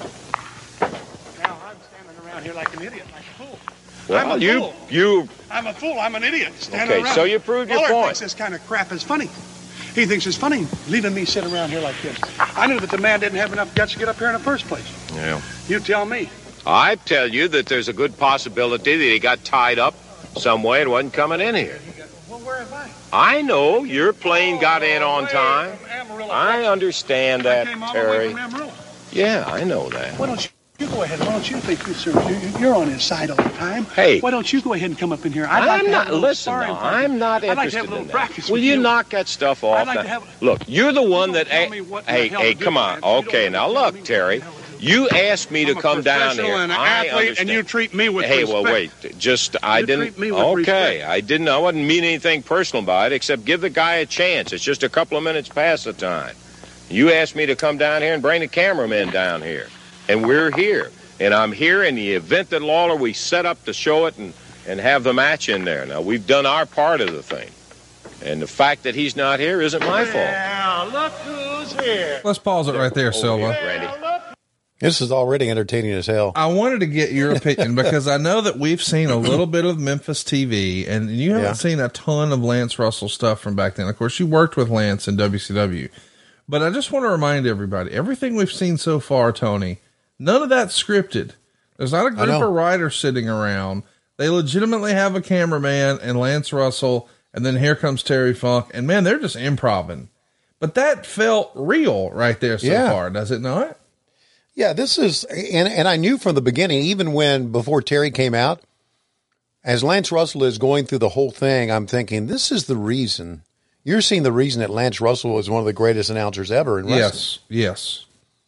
Now I'm standing around here like an idiot, like a fool. Well, I'm a you fool. you I'm a fool. I'm an idiot. Standing Okay, around. so you proved your Lawler point. thinks this kind of crap is funny. He thinks it's funny leaving me sit around here like this. I knew that the man didn't have enough guts to get up here in the first place. Yeah. You tell me. I tell you that there's a good possibility that he got tied up some way and wasn't coming in here. Well, where am I? I know your plane got in on Way time. from Amarillo, I Texas. understand I that, came all the way Terry. from Amarillo. Yeah, I know that. Why don't you, you go ahead? Why don't you think you, sir? You, you're on his side all the time. Hey. Why don't you go ahead and come up in here? I'd like I'm to have not. a little Listen, sparring now, partner. I'm not I'd like interested to have a little in that. practice Will with you you. knock that stuff off? I'd like now? to have- Look, you're the one don't that. tell Hey, me what the hey, hell hey, to do, come on. man. You don't Okay, have now to tell look, me what Terry. the hell to do. You asked me to I'm a come down professional here. and an I athlete, understand. and you treat me with Hey, respect. well, wait. Just I You didn't. treat me with okay, respect. I didn't. I wouldn't mean anything personal by it, except give the guy a chance. It's just a couple of minutes past the time. You asked me to come down here and bring the cameramen down here, and we're here. And I'm here in the event that Lawler, we set up to show it and and have the match in there. Now we've done our part of the thing, and the fact that he's not here isn't my fault. Now, look who's here. Let's pause it right there, Over Silva. here, Randy. This is already entertaining as hell. I wanted to get your opinion because I know that we've seen a little bit of Memphis T V, and you haven't Yeah. seen a ton of Lance Russell stuff from back then. Of course, you worked with Lance in W C W, but I just want to remind everybody, everything we've seen so far, Tony, none of that's scripted. There's not a group know. of writers sitting around. They legitimately have a cameraman and Lance Russell, and then here comes Terry Funk, and man, they're just improvising. But that felt real right there so Yeah. far, does it not? Yeah, this is, and, and I knew from the beginning, even when before Terry came out, as Lance Russell is going through the whole thing, I'm thinking, this is the reason. You're seeing the reason that Lance Russell is one of the greatest announcers ever in wrestling. Yes, yes.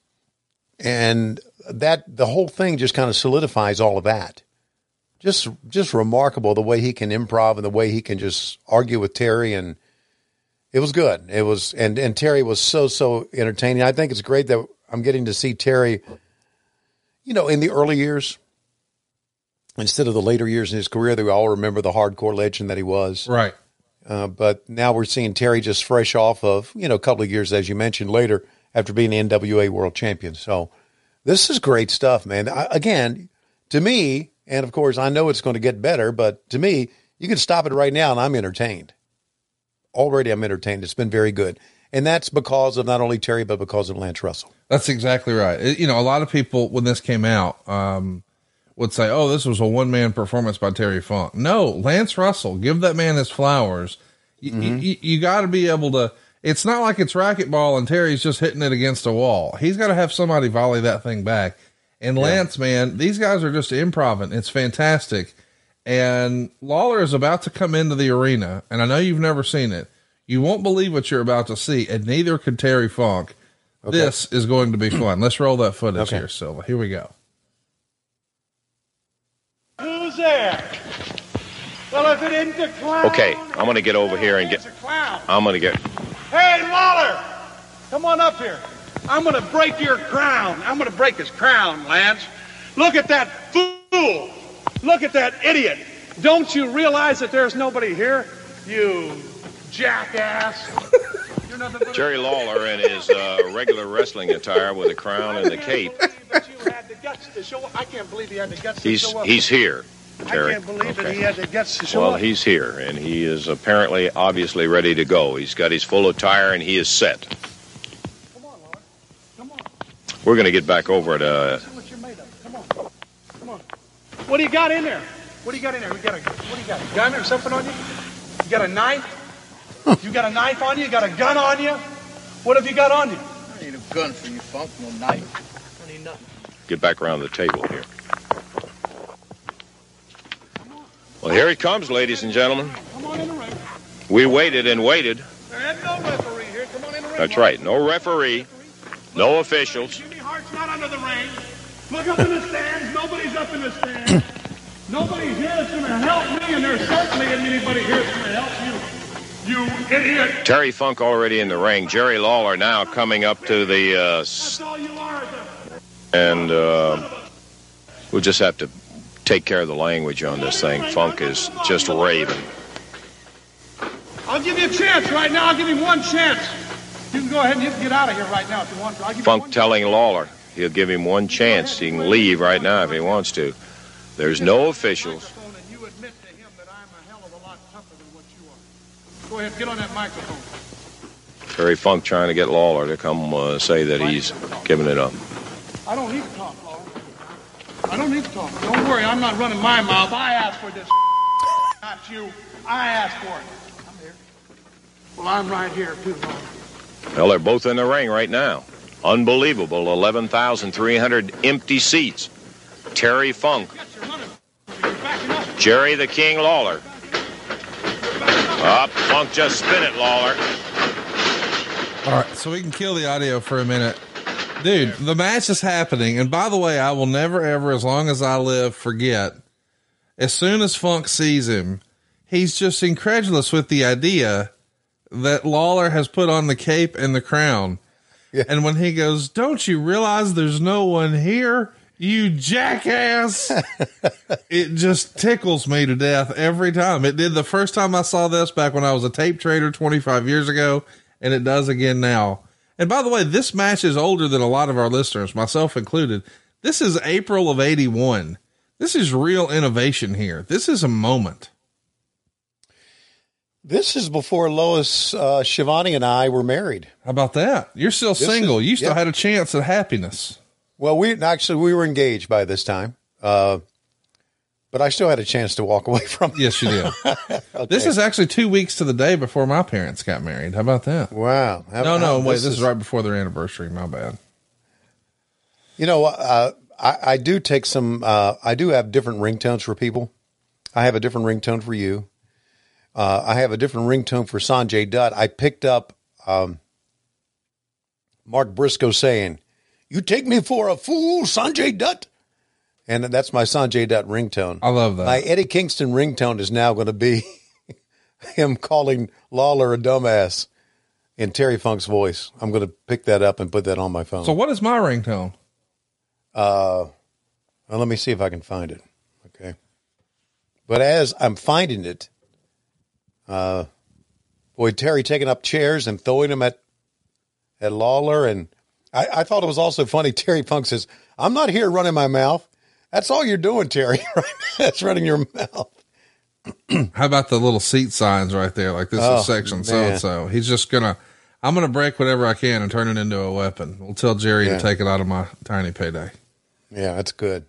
And that the whole thing just kind of solidifies all of that. Just just remarkable the way he can improv and the way he can just argue with Terry, and it was good. It was and and Terry was so so entertaining. I think it's great that I'm getting to see Terry, you know, in the early years instead of the later years in his career that we all remember the hardcore legend that he was. Right. Uh, but now we're seeing Terry just fresh off of, you know, a couple of years, as you mentioned, later after being the N W A world champion. So this is great stuff, man. I, again, to me, and of course, I know it's going to get better, but to me, you can stop it right now and I'm entertained. Already I'm entertained. It's been very good. And that's because of not only Terry, but because of Lance Russell. That's exactly right. It- you know, a lot of people, when this came out, um, would say, oh, this was a one-man performance by Terry Funk. No, Lance Russell, give that man his flowers. You, Mm-hmm. you, you got to be able to, it's not like it's racquetball and Terry's just hitting it against a wall. He's got to have somebody volley that thing back. And Lance, man, these guys are just improvising. It's fantastic. And Lawler is about to come into the arena, and I know you've never seen it. You won't believe what you're about to see, and neither could Terry Funk. Okay. This is going to be fun. Let's roll that footage Okay. here, Silva. Here we go. said. Well, if it isn't the clown. Okay, I'm going to get over here and get. I'm going to get. Hey, Lawler, come on up here. I'm going to break your crown. I'm going to break his crown, Lance. Look at that fool. Look at that idiot. Don't you realize that there's nobody here? You jackass. You're nothing but Jerry Lawler in his uh, regular wrestling attire with a crown and the cape. I can't believe he had the guts to He's show up. he's here, Terry. I can't believe Okay. that he had the guts to show Well, up. he's here, and he is apparently, obviously ready to go. He's got his full attire, and he is set. Come on, Lord. Come on. We're going to get back over to. See what you're made of. Come on. Come on. What do you got in there? What do you got in there? We got a, what do you got? A gun or something on you? You got a knife? You got a knife on you? You got a gun on you? What have you got on you? I need a gun for you, Funk. No knife. I need nothing. Get back around the table here. Well, here he comes, ladies and gentlemen. Come on in the ring. We waited and waited. There ain't no referee here. Come on in the ring. That's right. No referee, no officials. Jimmy Hart's not under the ring. Look up in the stands. Nobody's up in the stands. Nobody's here that's going to help me, and there certainly isn't anybody here that's going to help you. You idiot. Terry Funk already in the ring. Jerry Lawler now coming up to the, uh, That's all you are. and uh, we'll just have to take care of the language on this thing. Funk is just raving. I'll give you a chance right now. I'll give him one chance. You can go ahead and you can get out of here right now if you want to. I'll give you Funk one telling Lawler he'll give him one chance. He can leave right now if he wants to. There's no officials. microphone and you admit to him that I'm a hell of a lot tougher than what you are. Go ahead, get on that microphone. Terry Funk trying to get Lawler to come uh, say that he's giving it up. I don't need to talk, Lawler. I don't need to talk. Don't worry, I'm not running my mouth. I asked for this. Not you. I asked for it. I'm here. Well, I'm right here, too, Lawler. Well, they're both in the ring right now. Unbelievable. eleven thousand three hundred empty seats. Terry Funk. Jerry the King Lawler. Up, Funk just spin it, Lawler. All right, so we can kill the audio for a minute. Dude, the match is happening. And by the way, I will never, ever, as long as I live, forget. As soon as Funk sees him, he's just incredulous with the idea that Lawler has put on the cape and the crown. Yeah. And when he goes, don't you realize there's no one here? You jackass. It just tickles me to death every time. It did the first time I saw this back when I was a tape trader twenty-five years ago, and it does again now. And by the way, this match is older than a lot of our listeners, myself included. This is April of eighty-one. This is real innovation here. This is a moment. This is before Lois uh, Shivani and I were married. How about that? You're still This single. is- you still yeah. had a chance at happiness. Well, we actually we were engaged by this time, uh, but I still had a chance to walk away from. Yes, you did. Okay. This is actually two weeks to the day before my parents got married. How about that? Wow. How- No, no, how- wait. This is right before their anniversary. My bad. You know, uh, I, I do take some. Uh, I do have different ringtones for people. I have a different ringtone for you. Uh, I have a different ringtone for Sanjay Dutt. I picked up um, Mark Briscoe saying, "You take me for a fool, Sanjay Dutt," and that's my Sanjay Dutt ringtone. I love that. My Eddie Kingston ringtone is now going to be him calling Lawler a dumbass in Terry Funk's voice. I'm going to pick that up and put that on my phone. So what is my ringtone? Uh, well, let me see if I can find it. Okay. But as I'm finding it, uh, boy, Terry taking up chairs and throwing them at, at Lawler. And I, I thought it was also funny. Terry Funk says, "I'm not here running my mouth." That's all you're doing, Terry. Right? That's running your mouth. How about the little seat signs right there? Like this Oh, is section man. so-and-so. He's just gonna, I'm going to break whatever I can and turn it into a weapon. We'll tell Jerry Yeah. to take it out of my tiny payday. Yeah, that's good.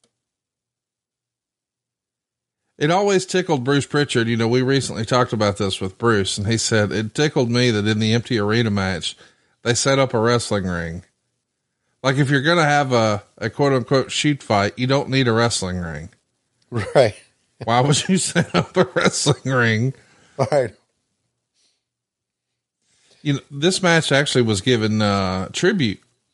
It always tickled Bruce Pritchard. You know, we recently talked about this with Bruce, and he said it tickled me that in the empty arena match, they set up a wrestling ring. Like if you're going to have a, a quote unquote shoot fight, you don't need a wrestling ring. Right. Why would you set up a wrestling ring? Right. You know, this match actually was given uh, tribute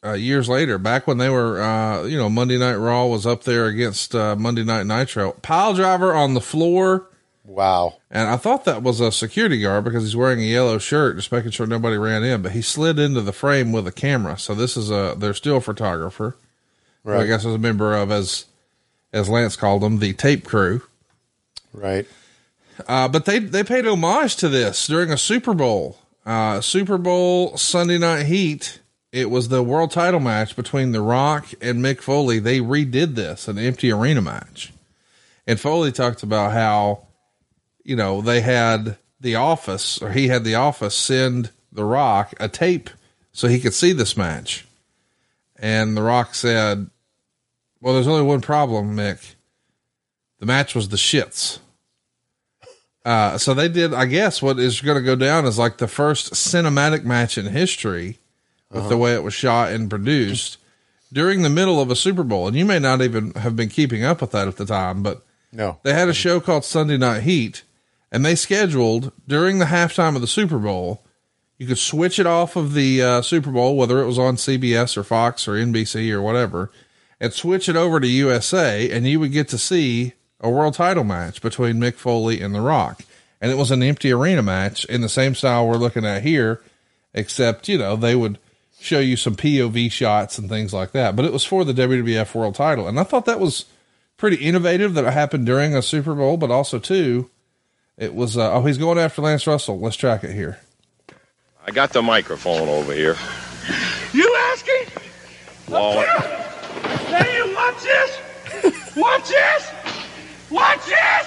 uh, years later, back when they were, uh, you know, Monday Night Raw was up there against uh, Monday Night Nitro. Pile driver on the floor. Wow. And I thought that was a security guard because he's wearing a yellow shirt, just making sure nobody ran in. But he slid into the frame with a camera. So this is a, they're still a photographer. Right. I guess I was a member of, as, as Lance called them, the tape crew. Right. Uh, but they, they paid homage to this during a Super Bowl, uh, Super Bowl Sunday Night Heat. It was the world title match between The Rock and Mick Foley. They redid this, an empty arena match. And Foley talked about how, you know, they had the office, or he had the office send The Rock a tape so he could see this match. And The Rock said, well, there's only one problem, Mick. The match was the shits. Uh, so they did, I guess, what is going to go down as like the first cinematic match in history with uh-huh. the way it was shot and produced during the middle of a Super Bowl. And you may not even have been keeping up with that at the time, but no, they had a show called Sunday Night Heat, and they scheduled during the halftime of the Super Bowl, you could switch it off of the uh, Super Bowl, whether it was on C B S or Fox or N B C or whatever, and switch it over to U S A, and you would get to see a world title match between Mick Foley and The Rock. And it was an empty arena match in the same style we're looking at here, except, you know, they would show you some P O V shots and things like that, but it was for the W W F world title. And I thought that was pretty innovative that it happened during a Super Bowl, but also too, it was, uh, oh, he's going after Lance Russell. Let's track it here. I got the microphone over here. You asking? Lawler. Hey, you watch this? Watch this? Watch this!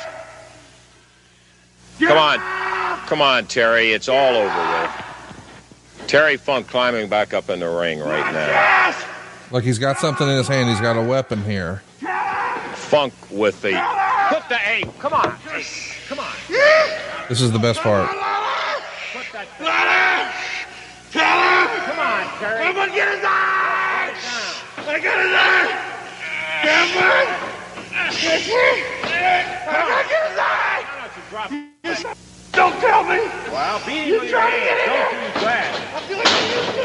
Come on. Come on, Terry. It's all over with. Terry Funk climbing back up in the ring right now. Look, he's got something in his hand. He's got a weapon here. Funk with the... Put the A. Come on. Come on. This is the best part. Put that Tell him! Come on, Terry. I'm gonna get his eye! I got his eye! Come on! I'm gonna get his eye! Don't tell me! Well, beat him You with your trying to get hands. in Don't there? do that. I feel like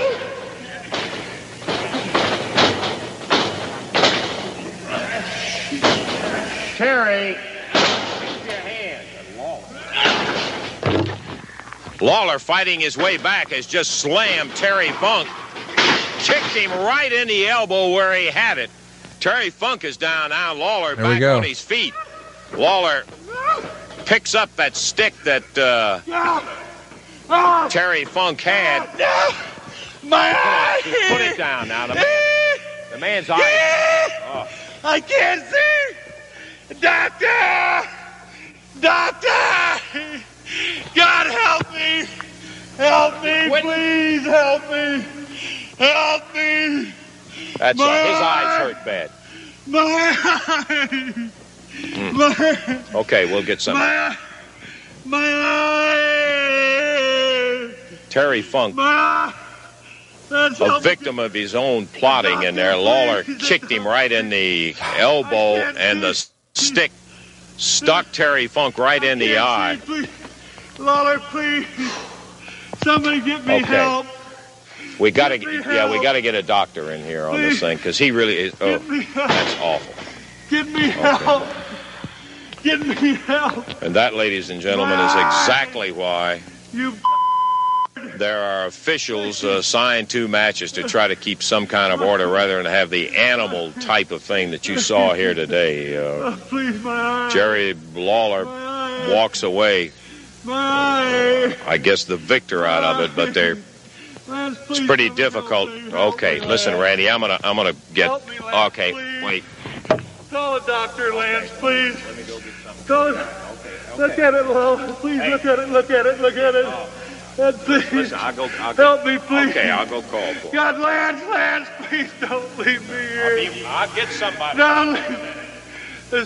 you Terry. Lawler, fighting his way back, has just slammed Terry Funk. Kicked him right in the elbow where he had it. Terry Funk is down now. Lawler there back on his feet. Lawler picks up that stick that uh, Terry Funk had. My eye! Put it down now. The, man, the man's eye. Oh. I can't see! Doctor! Doctor! God help me! Help me, Quit. please help me! Help me! That's My uh, his eye. eyes hurt bad. My eye! My, Okay, we'll get some. my, my eye! Terry Funk, My, that's a help me. victim of his own plotting in there. Lawler kicked him right in the elbow, and the stick stuck Terry Funk right in the eye. Please. Lawler, please. Somebody get me Okay. help. We got to, Get me yeah, we help. got to get a doctor in here on this Please. thing because he really is. Oh, Get me help. that's awful. Get me help. Get me help. And that, ladies and gentlemen, is exactly why You there are officials uh, assigned to matches to try to keep some kind of order rather than have the animal type of thing that you saw here today. Uh, oh, please, my eye. Jerry Lawler My eye. walks away, My eye. I guess, the victor out of it, but they're Lance, it's please pretty help me, difficult. help me, help Okay, me, listen, Lance. Randy, I'm gonna I'm gonna get. Help me, Lance, Okay, please. wait. Call a doctor, Lance, please. Call it. Look at it, Lawler. Please look at it. Look at it. Look at it. And please. Listen, I'll go. I'll go. Help me, please. Okay, I'll go call for it. God, Lance, Lance, please don't leave me here. I'll get somebody. Don't leave this.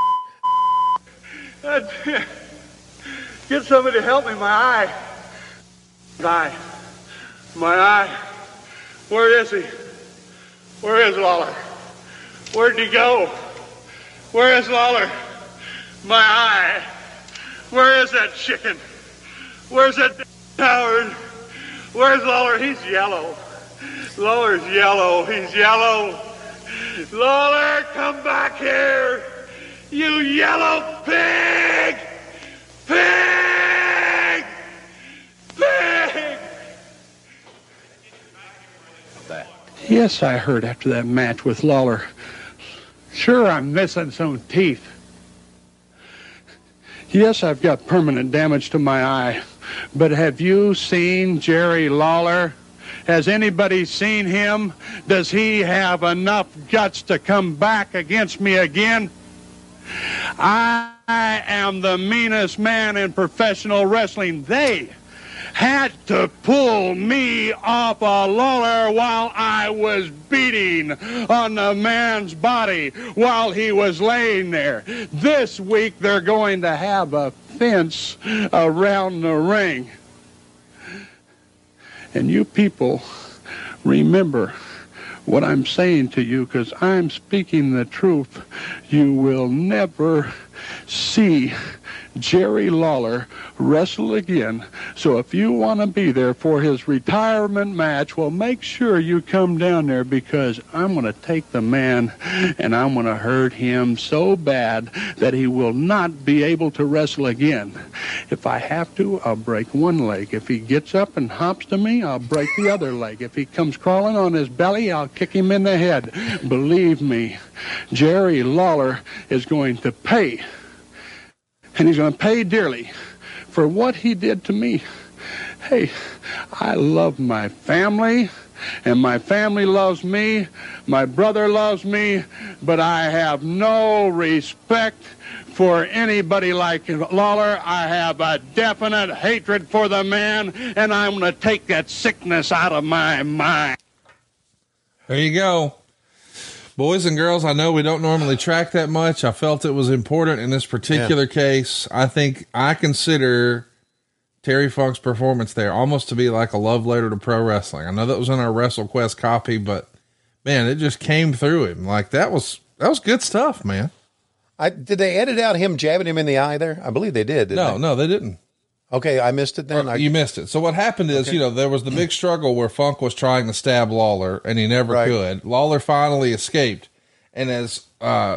Get somebody to help me. My eye. My eye. My eye. Where is he? Where is Lawler? Where'd he go? Where is Lawler? My eye. Where is that chicken? Where's that Howard? Where's Lawler? He's yellow. Lawler's yellow. He's yellow. Lawler, come back here. You yellow pig! Pig! Pig! That. Yes, I heard after that match with Lawler. Sure, I'm missing some teeth. Yes, I've got permanent damage to my eye. But have you seen Jerry Lawler? Has anybody seen him? Does he have enough guts to come back against me again? I am the meanest man in professional wrestling. They had to pull me off a Lawler while I was beating on the man's body while he was laying there. This week they're going to have a fence around the ring. And you people, remember what I'm saying to you, because I'm speaking the truth. You will never see Jerry Lawler wrestle again. So if you want to be there for his retirement match, well, make sure you come down there, because I'm going to take the man and I'm going to hurt him so bad that he will not be able to wrestle again. If I have to, I'll break one leg. If he gets up and hops to me, I'll break the other leg. If he comes crawling on his belly, I'll kick him in the head. Believe me, Jerry Lawler is going to pay. And he's going to pay dearly for what he did to me. Hey, I love my family, and my family loves me. My brother loves me, but I have no respect for anybody like Lawler. I have a definite hatred for the man, and I'm going to take that sickness out of my mind. There you go. Boys and girls, I know we don't normally track that much. I felt it was important in this particular yeah. case. I think I consider Terry Funk's performance there almost to be like a love letter to pro wrestling. I know that was in our WrestleQuest copy, but man, it just came through him. Like that was, that was good stuff, man. I, did they edit out him jabbing him in the eye there? I believe they did. No, they? no, they didn't. Okay, I missed it then. Or, I, you missed it. So what happened is, okay. you know, there was the big struggle where Funk was trying to stab Lawler, and he never right. could. Lawler finally escaped, and as uh,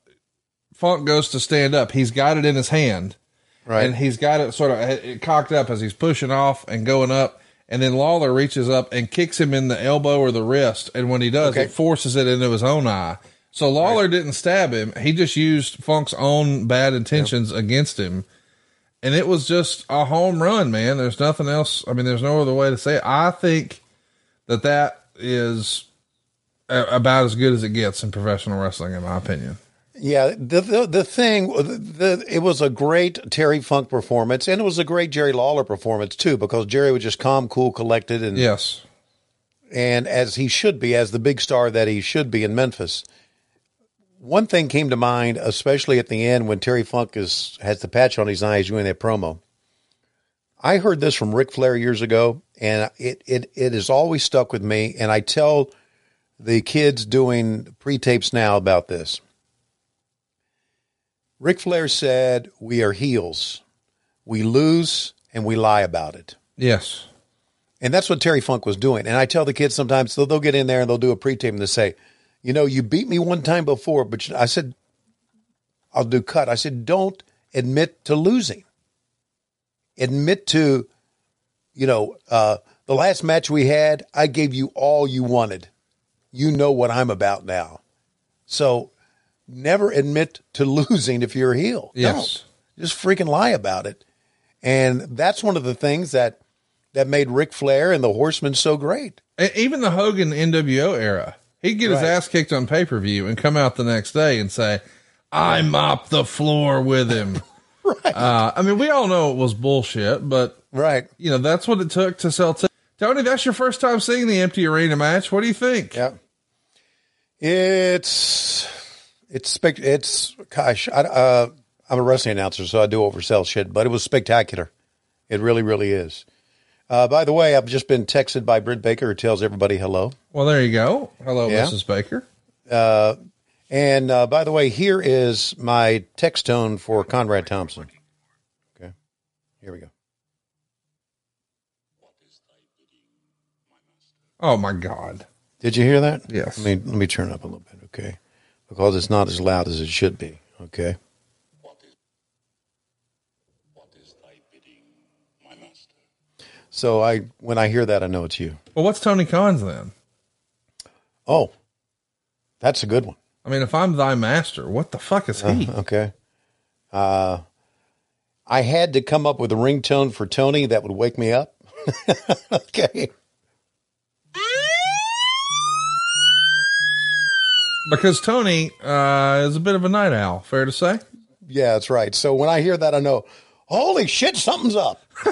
Funk goes to stand up, he's got it in his hand, right. and he's got it sort of it cocked up as he's pushing off and going up, and then Lawler reaches up and kicks him in the elbow or the wrist, and when he does, okay. it forces it into his own eye. So Lawler right. didn't stab him. He just used Funk's own bad intentions yep. against him. And it was just a home run, man. There's nothing else. I mean, there's no other way to say it. I think that that is a, about as good as it gets in professional wrestling, in my opinion. Yeah. The, the, the thing, the, the, it was a great Terry Funk performance, and it was a great Jerry Lawler performance too, because Jerry was just calm, cool, collected. And yes. And as he should be, as the big star that he should be in Memphis. One thing came to mind, especially at the end when Terry Funk is has the patch on his eyes doing that promo. I heard this from Ric Flair years ago, and it it it has always stuck with me. And I tell the kids doing pre-tapes now about this. Ric Flair said, "We are heels. We lose and we lie about it." Yes. And that's what Terry Funk was doing. And I tell the kids sometimes, they'll, they'll get in there and they'll do a pre-tape and they'll say, you know, you beat me one time before, but I said, I'll do cut. I said, don't admit to losing. Admit to, you know, uh, the last match we had, I gave you all you wanted. You know what I'm about now. So never admit to losing if you're a heel. Yes. Don't. Just freaking lie about it. And that's one of the things that, that made Ric Flair and the Horsemen so great. Even the Hogan N W O era. He'd get his right. ass kicked on pay-per-view and come out the next day and say, I mopped the floor with him. right. Uh, I mean, we all know it was bullshit, but right. you know, that's what it took to sell tickets. Tony, that's your first time seeing the empty arena match. What do you think? Yeah. It's, it's, spec- it's, gosh, I, uh, I'm a wrestling announcer, so I do oversell shit, but it was spectacular. It really, really is. Uh, by the way, I've just been texted by Britt Baker, who tells everybody hello. Well, there you go. Hello, yeah. Missus Baker. Uh, and uh, by the way, here is my text tone for Conrad Thompson. Okay, here we go. Oh my God. Did you hear that? Yes. Let me, let me turn up a little bit, okay? Because it's not as loud as it should be, okay? What is, what is thy bidding, my master? So I, when I hear that, I know it's you. Well, what's Tony Khan's then? Oh, that's a good one. I mean, if I'm thy master, what the fuck is he? Uh, okay. Uh, I had to come up with a ringtone for Tony that would wake me up. Okay. Because Tony uh, is a bit of a night owl, fair to say? Yeah, that's right. So when I hear that, I know, holy shit, something's up. To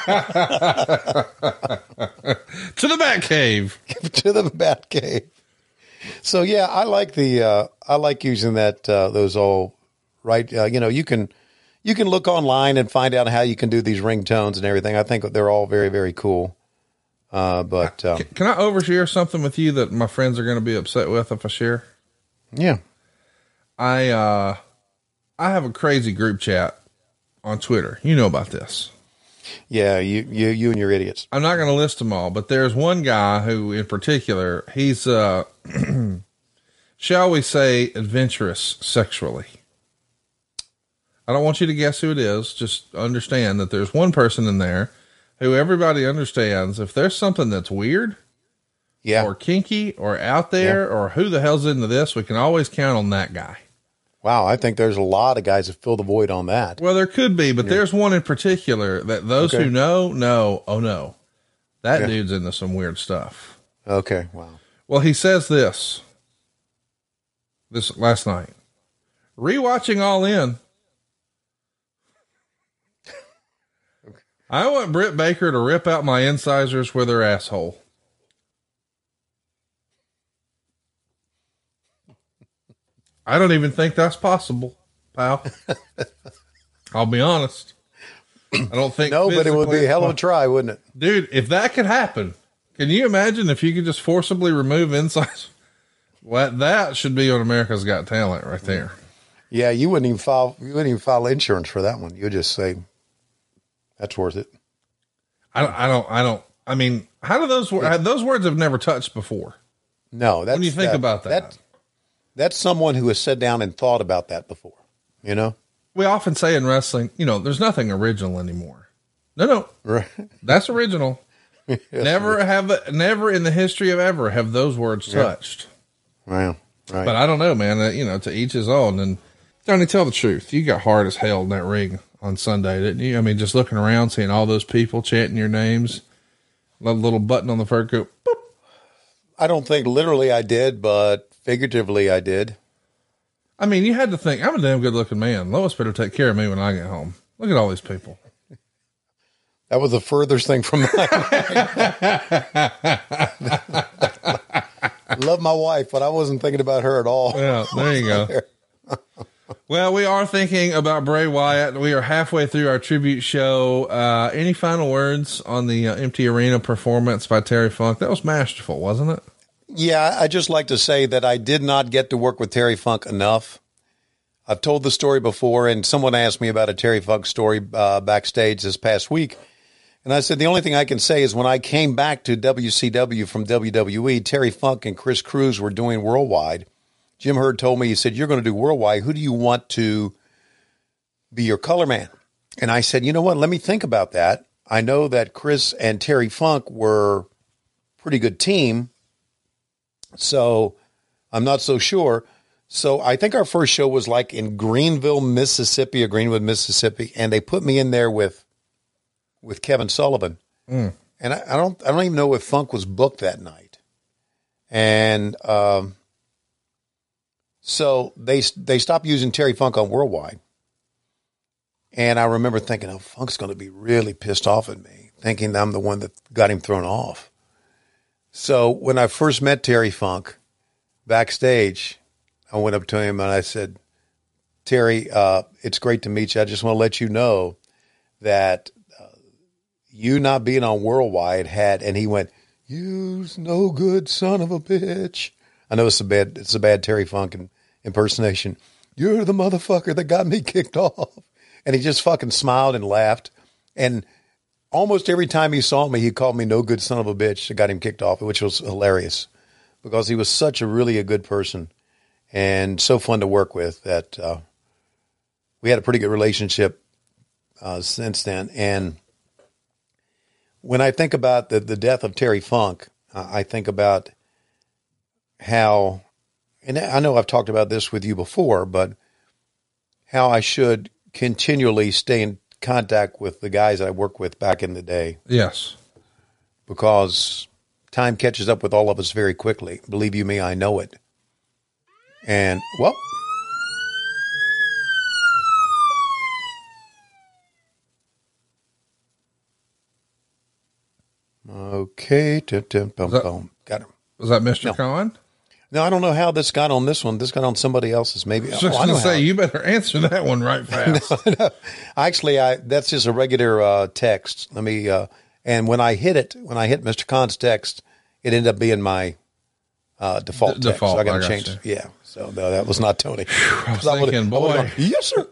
the Bat Cave. To the Bat Cave. So yeah, I like the uh, I like using that uh, those all right. Uh, you know, you can you can look online and find out how you can do these ringtones and everything. I think they're all very very cool. Uh, but um, can, can I overshare something with you that my friends are going to be upset with if I share? Yeah, I uh, I have a crazy group chat on Twitter. You know about this. Yeah, you you you and your idiots. I'm not going to list them all, but there's one guy who, in particular, he's uh, shall we say, adventurous sexually. I don't want you to guess who it is. Just understand that there's one person in there who everybody understands. If there's something that's weird, yeah, or kinky, or out there, yeah. or who the hell's into this, we can always count on that guy. Wow, I think there's a lot of guys that fill the void on that. Well, there could be, but yeah. there's one in particular that those okay. who know, know, oh no, that yeah. dude's into some weird stuff. Okay, wow. Well, he says this, this last night, rewatching All In. Okay. I want Britt Baker to rip out my incisors with her asshole. I don't even think that's possible, pal. I'll be honest. I don't think. No, but it would be a hell of a try, wouldn't it? Dude, if that could happen, can you imagine if you could just forcibly remove insides? Well, that should be on America's Got Talent right there. Yeah, you wouldn't even file. You wouldn't even file insurance for that one. You'd just say, "That's worth it." I don't. I don't. I don't. I mean, how do those yeah. those words have never touched before? No, that's when you think that, about that. that That's someone who has sat down and thought about that before, you know? We often say in wrestling, you know, there's nothing original anymore. No, no, right. That's original. Yes, never have, never in the history of ever have those words touched. Yeah. Wow. Right. But I don't know, man, uh, you know, to each his own. And Tony, tell the truth. You got hard as hell in that ring on Sunday, didn't you? I mean, just looking around, seeing all those people chanting your names, a little button on the fur coat. Boop. I don't think literally I did, but figuratively, I did. I mean, you had to think, I'm a damn good looking man. Lois better take care of me when I get home. Look at all these people. That was the furthest thing from my mind. Love my wife, but I wasn't thinking about her at all. Yeah, there you go. Well, we are thinking about Bray Wyatt. We are halfway through our tribute show. Uh, any final words on the uh, Empty Arena performance by Terry Funk? That was masterful, wasn't it? Yeah, I just like to say that I did not get to work with Terry Funk enough. I've told the story before, and someone asked me about a Terry Funk story uh, backstage this past week. And I said, the only thing I can say is when I came back to W C W from W W E, Terry Funk and Chris Cruz were doing Worldwide. Jim Herd told me, he said, you're going to do Worldwide. Who do you want to be your color man? And I said, you know what? Let me think about that. I know that Chris and Terry Funk were a pretty good team. So I'm not so sure. So I think our first show was like in Greenville, Mississippi, or Greenwood, Mississippi. And they put me in there with, with Kevin Sullivan. Mm. And I, I don't, I don't even know if Funk was booked that night. And, um, so they, they stopped using Terry Funk on Worldwide. And I remember thinking, oh, Funk's going to be really pissed off at me, thinking I'm the one that got him thrown off. So when I first met Terry Funk backstage, I went up to him and I said, Terry, uh, it's great to meet you. I just want to let you know that uh, you not being on Worldwide had, and he went, you's no good son of a bitch. I know it's a bad, it's a bad Terry Funk impersonation. You're the motherfucker that got me kicked off. And he just fucking smiled and laughed. And almost every time he saw me, he called me no good son of a bitch. That got him kicked off, which was hilarious because he was such a really a good person and so fun to work with that uh, we had a pretty good relationship uh, since then. And when I think about the, the death of Terry Funk, uh, I think about how, and I know I've talked about this with you before, but how I should continually stay in contact with the guys I worked with back in the day. Yes. Because time catches up with all of us very quickly. Believe you me, I know it. And, well, okay. Got him. Was that Mister No. Khan? No, I don't know how this got on this one. This got on somebody else's. Maybe. I was just oh, I going know to say, how. you better answer that one right fast. no, no. Actually, I that's just a regular uh, text. Let me. Uh, and when I hit it, when I hit Mister Khan's text, it ended up being my uh, default D- text. default, So I got I to got change. you. it. Yeah. So no, that was not Tony. I was I would've- thinking, I would've boy. gone, yes, sir.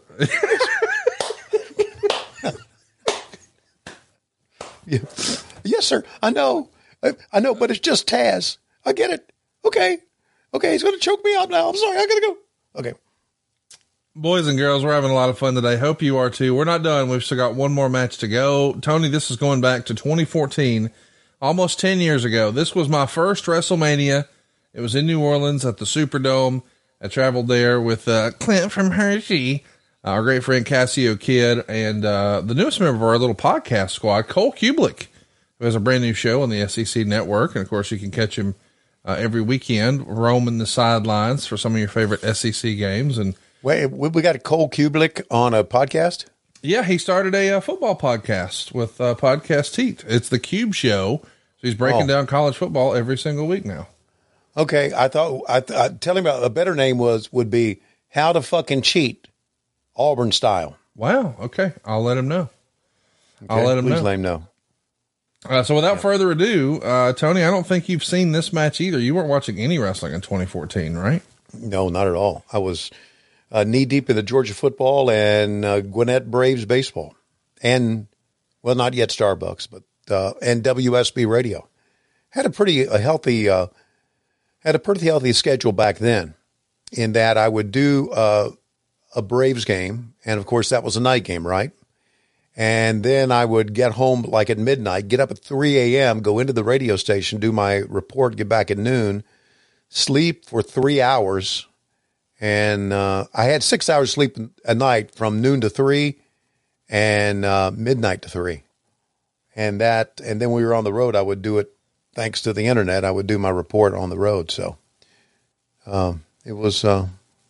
Yeah. Yes, sir. I know. I, I know, but it's just Taz. I get it. Okay. Okay. He's going to choke me out now. I'm sorry. I got to go. Okay. Boys and girls, we're having a lot of fun today. Hope you are too. We're not done. We've still got one more match to go. Tony, this is going back to twenty fourteen, almost ten years ago. This was my first WrestleMania. It was in New Orleans at the Superdome. I traveled there with uh, Clint from Hershey, our great friend Cassio Kidd, and uh, the newest member of our little podcast squad, Cole Kubelik, who has a brand new show on the S E C Network. And, of course, you can catch him uh, every weekend roaming the sidelines for some of your favorite S E C games. And Wait, we got a Cole Kubelik on a podcast? yeah, he started a uh, football podcast with uh, Podcast Heat. It's the Cube Show. So he's breaking Oh. down college football every single week now. Okay, I thought I, th- I tell him about a better name was would be How to Fucking Cheat, Auburn style. Wow. Okay. I'll let him know. I'll Okay? let him Please know. let him know. Uh, so without further ado, uh, Tony, I don't think you've seen this match either. You weren't watching any wrestling in twenty fourteen, right? No, not at all. I was uh, knee deep in the Georgia football and uh, Gwinnett Braves baseball, and well, not yet Starbucks, but uh, and W S B radio. Had a pretty a healthy uh, had a pretty healthy schedule back then. In that I would do uh, a Braves game, and of course that was a night game, right? And then I would get home like at midnight, get up at three a.m., go into the radio station, do my report, get back at noon, sleep for three hours. And uh, I had six hours sleep a night from noon to three and uh, midnight to three. And that, and then we were on the road. I would do it thanks to the internet. I would do my report on the road. So um, it was, uh,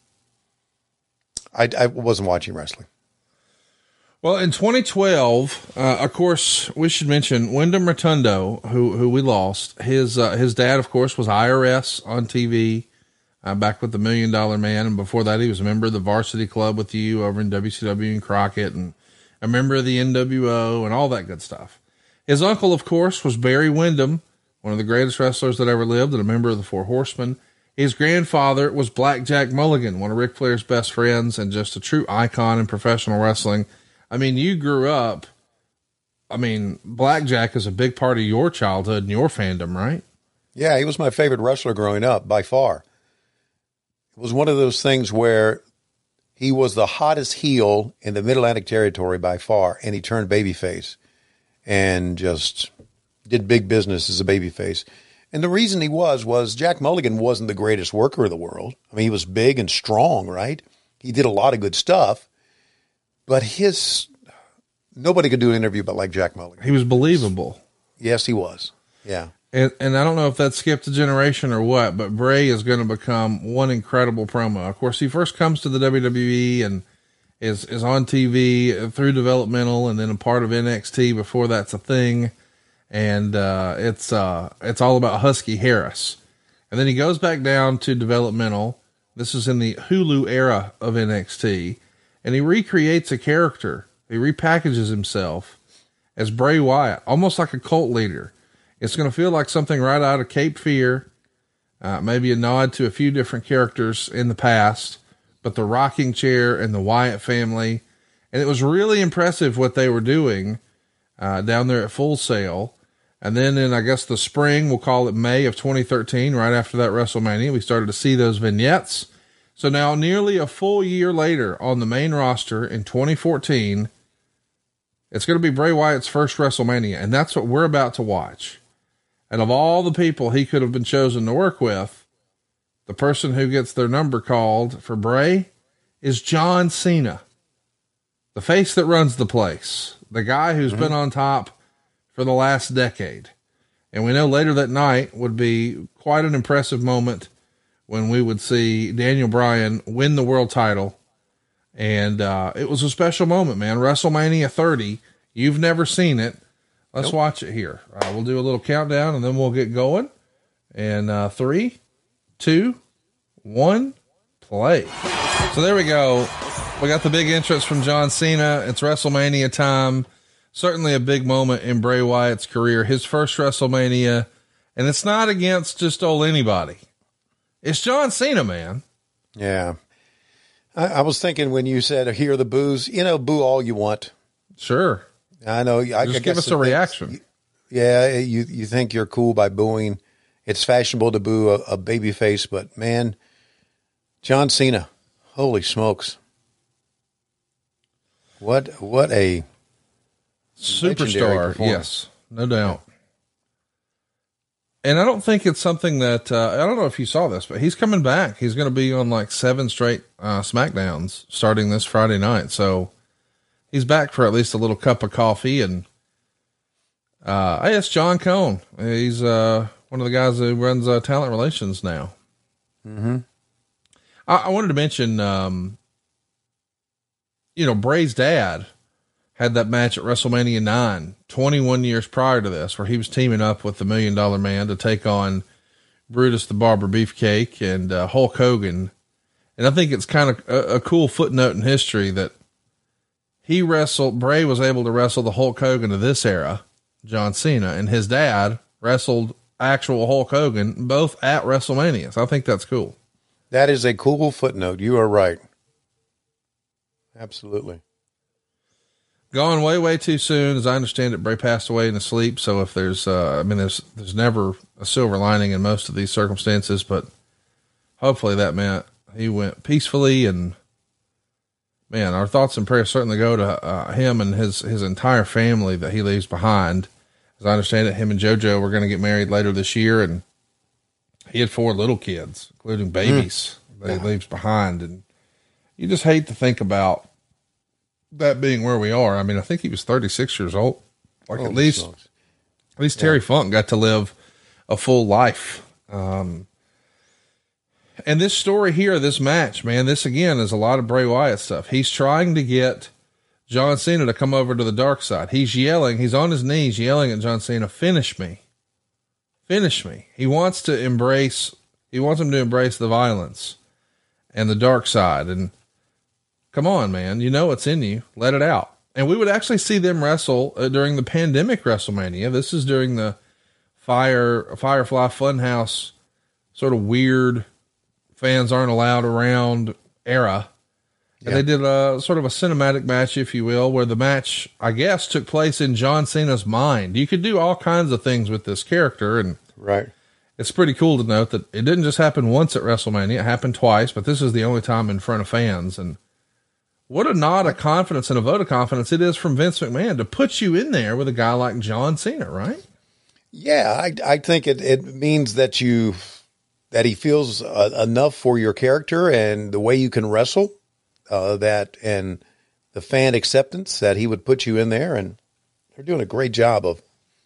I, I wasn't watching wrestling. Well, in twenty twelve, uh, of course, we should mention Wyndham Rotundo, who who we lost. His uh, his dad, of course, was I R S on T V, uh, back with the Million Dollar Man, and before that, he was a member of the Varsity Club with you over in W C W and Crockett, and a member of the N W O and all that good stuff. His uncle, of course, was Barry Windham, one of the greatest wrestlers that ever lived, and a member of the Four Horsemen. His grandfather was Blackjack Mulligan, one of Ric Flair's best friends, and just a true icon in professional wrestling. I mean, you grew up, I mean, Blackjack is a big part of your childhood and your fandom, right? Yeah, he was my favorite wrestler growing up by far. It was one of those things where he was the hottest heel in the Mid-Atlantic territory by far, and he turned babyface and just did big business as a babyface. And the reason he was, was Jack Mulligan wasn't the greatest worker in the world. I mean, he was big and strong, right? He did a lot of good stuff. But his, nobody could do an interview but like Jack Mulligan. He was believable. Yes, he was. Yeah. And, and I don't know if that skipped a generation or what, but Bray is going to become one incredible promo. Of course, he first comes to the W W E and is, is on T V through developmental and then a part of N X T before that's a thing. And, uh, it's, uh, it's all about Husky Harris. And then he goes back down to developmental. This is in the Hulu era of N X T. And he recreates a character. He repackages himself as Bray Wyatt, almost like a cult leader. It's going to feel like something right out of Cape Fear, uh, maybe a nod to a few different characters in the past, but the rocking chair and the Wyatt family. And it was really impressive what they were doing uh, down there at Full Sail. And then in, I guess, the spring, we'll call it May of twenty thirteen, right after that WrestleMania, we started to see those vignettes. So now nearly a full year later on the main roster in twenty fourteen, it's going to be Bray Wyatt's first WrestleMania. And that's what we're about to watch. And of all the people he could have been chosen to work with, the person who gets their number called for Bray is John Cena, the face that runs the place, the guy who's mm-hmm. been on top for the last decade. And we know later that night would be quite an impressive moment when we would see Daniel Bryan win the world title. And uh, it was a special moment, man. WrestleMania thirty. You've never seen it. Let's nope. watch it here. Uh, we'll do a little countdown and then we'll get going. And uh, three, two, one, play. So there we go. We got the big entrance from John Cena. It's WrestleMania time. Certainly a big moment in Bray Wyatt's career, his first WrestleMania. And it's not against just old anybody. It's John Cena, man. Yeah. I, I was thinking when you said, hear the boos, you know, boo all you want. Sure. I know. I, Just I give us a reaction. Yeah. You, you think you're cool by booing. It's fashionable to boo a, a baby face, but man, John Cena, holy smokes. What, what a superstar. Yes, no doubt. And I don't think it's something that, uh, I don't know if you saw this, but he's coming back. He's going to be on like seven straight, uh, SmackDowns starting this Friday night. So he's back for at least a little cup of coffee. And, uh, I guess John Cone, he's, uh, one of the guys who runs, uh, talent relations now. Mm-hmm. I, I wanted to mention, um, you know, Bray's dad had that match at WrestleMania nine, twenty-one years prior to this, where he was teaming up with the Million Dollar Man to take on Brutus the Barber Beefcake and uh, Hulk Hogan. And I think it's kind of a, a cool footnote in history that he wrestled, Bray was able to wrestle the Hulk Hogan of this era, John Cena, and his dad wrestled actual Hulk Hogan both at WrestleMania. So I think that's cool. That is a cool footnote. You are right. Absolutely. Gone way, way too soon. As I understand it, Bray passed away in his sleep. So if there's, uh, I mean, there's, there's never a silver lining in most of these circumstances, but hopefully that meant he went peacefully. And man, our thoughts and prayers certainly go to uh, him and his, his entire family that he leaves behind. As I understand it, him and JoJo were going to get married later this year, and he had four little kids, including babies mm. that he yeah. leaves behind. And you just hate to think about that being where we are. I mean, I think he was thirty-six years old. Like oh, at least, sucks. at least Terry yeah. Funk got to live a full life. Um, and this story here, this match, man, this again is a lot of Bray Wyatt stuff. He's trying to get John Cena to come over to the dark side. He's yelling, he's on his knees yelling at John Cena, finish me, finish me. He wants to embrace, he wants him to embrace the violence and the dark side. And come on, man, you know what's in you. Let it out. And we would actually see them wrestle uh, during the pandemic WrestleMania. This is during the Fire Firefly Funhouse sort of weird fans aren't allowed around era. And yeah. they did a sort of a cinematic match, if you will, where the match, I guess, took place in John Cena's mind. You could do all kinds of things with this character. And right. It's pretty cool to note that it didn't just happen once at WrestleMania. It happened twice, but this is the only time in front of fans. And what a nod of confidence and a vote of confidence it is from Vince McMahon to put you in there with a guy like John Cena, right? Yeah, I, I think it, it means that you, that he feels uh, enough for your character and the way you can wrestle, uh, that, and the fan acceptance that he would put you in there. And they're doing a great job of,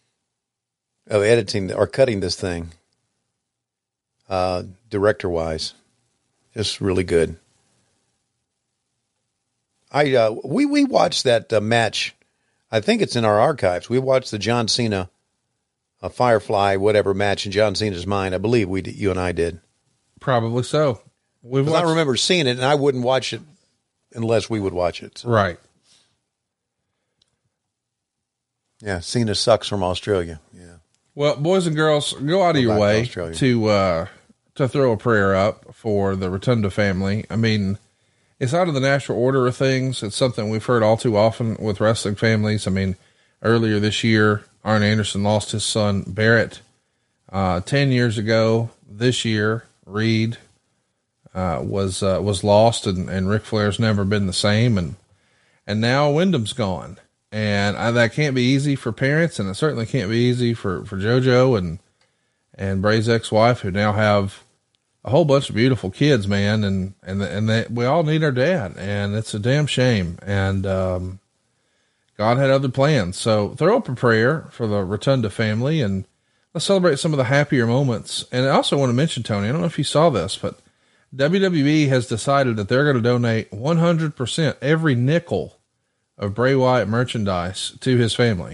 of editing or cutting this thing, uh, director wise. Just really good. I, uh, we, we watched that uh, match. I think it's in our archives. We watched the John Cena, a Firefly, whatever match in John Cena's mind. I believe we, did, you and I did. Probably so. We've watched... I remember seeing it, and I wouldn't watch it unless we would watch it. So. Right. Yeah. Cena sucks from Australia. Yeah. Well, boys and girls, go out of your way to, to, uh, to throw a prayer up for the Rotunda family. I mean, it's out of the natural order of things. It's something we've heard all too often with wrestling families. I mean, earlier this year, Arn Anderson lost his son, Barrett, uh, ten years ago. This year, Reed, uh, was, uh, was lost, and, and Ric Flair's never been the same. And, and now Wyndham's gone, and I, that can't be easy for parents. And it certainly can't be easy for, for JoJo and, and Bray's ex-wife, who now have a whole bunch of beautiful kids, man. And, and, and they, we all need our dad, and it's a damn shame. And, um, God had other plans. So throw up a prayer for the Rotunda family, and let's celebrate some of the happier moments. And I also want to mention, Tony, I don't know if you saw this, but W W E has decided that they're going to donate one hundred percent every nickel of Bray Wyatt merchandise to his family.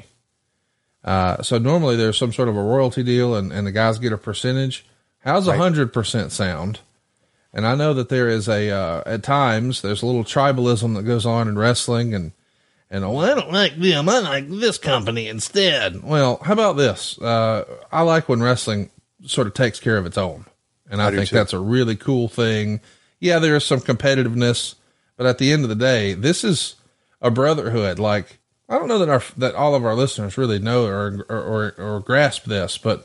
Uh, so normally there's some sort of a royalty deal, and, and the guys get a percentage. How's a hundred percent sound? And I know that there is a, uh, at times there's a little tribalism that goes on in wrestling, and, and, oh, I don't like them, I like this company instead. Well, how about this? Uh, I like when wrestling sort of takes care of its own. And I, I think that's a really cool thing. Yeah, there is some competitiveness, but at the end of the day, this is a brotherhood. Like, I don't know that our, that all of our listeners really know or, or, or, or grasp this, but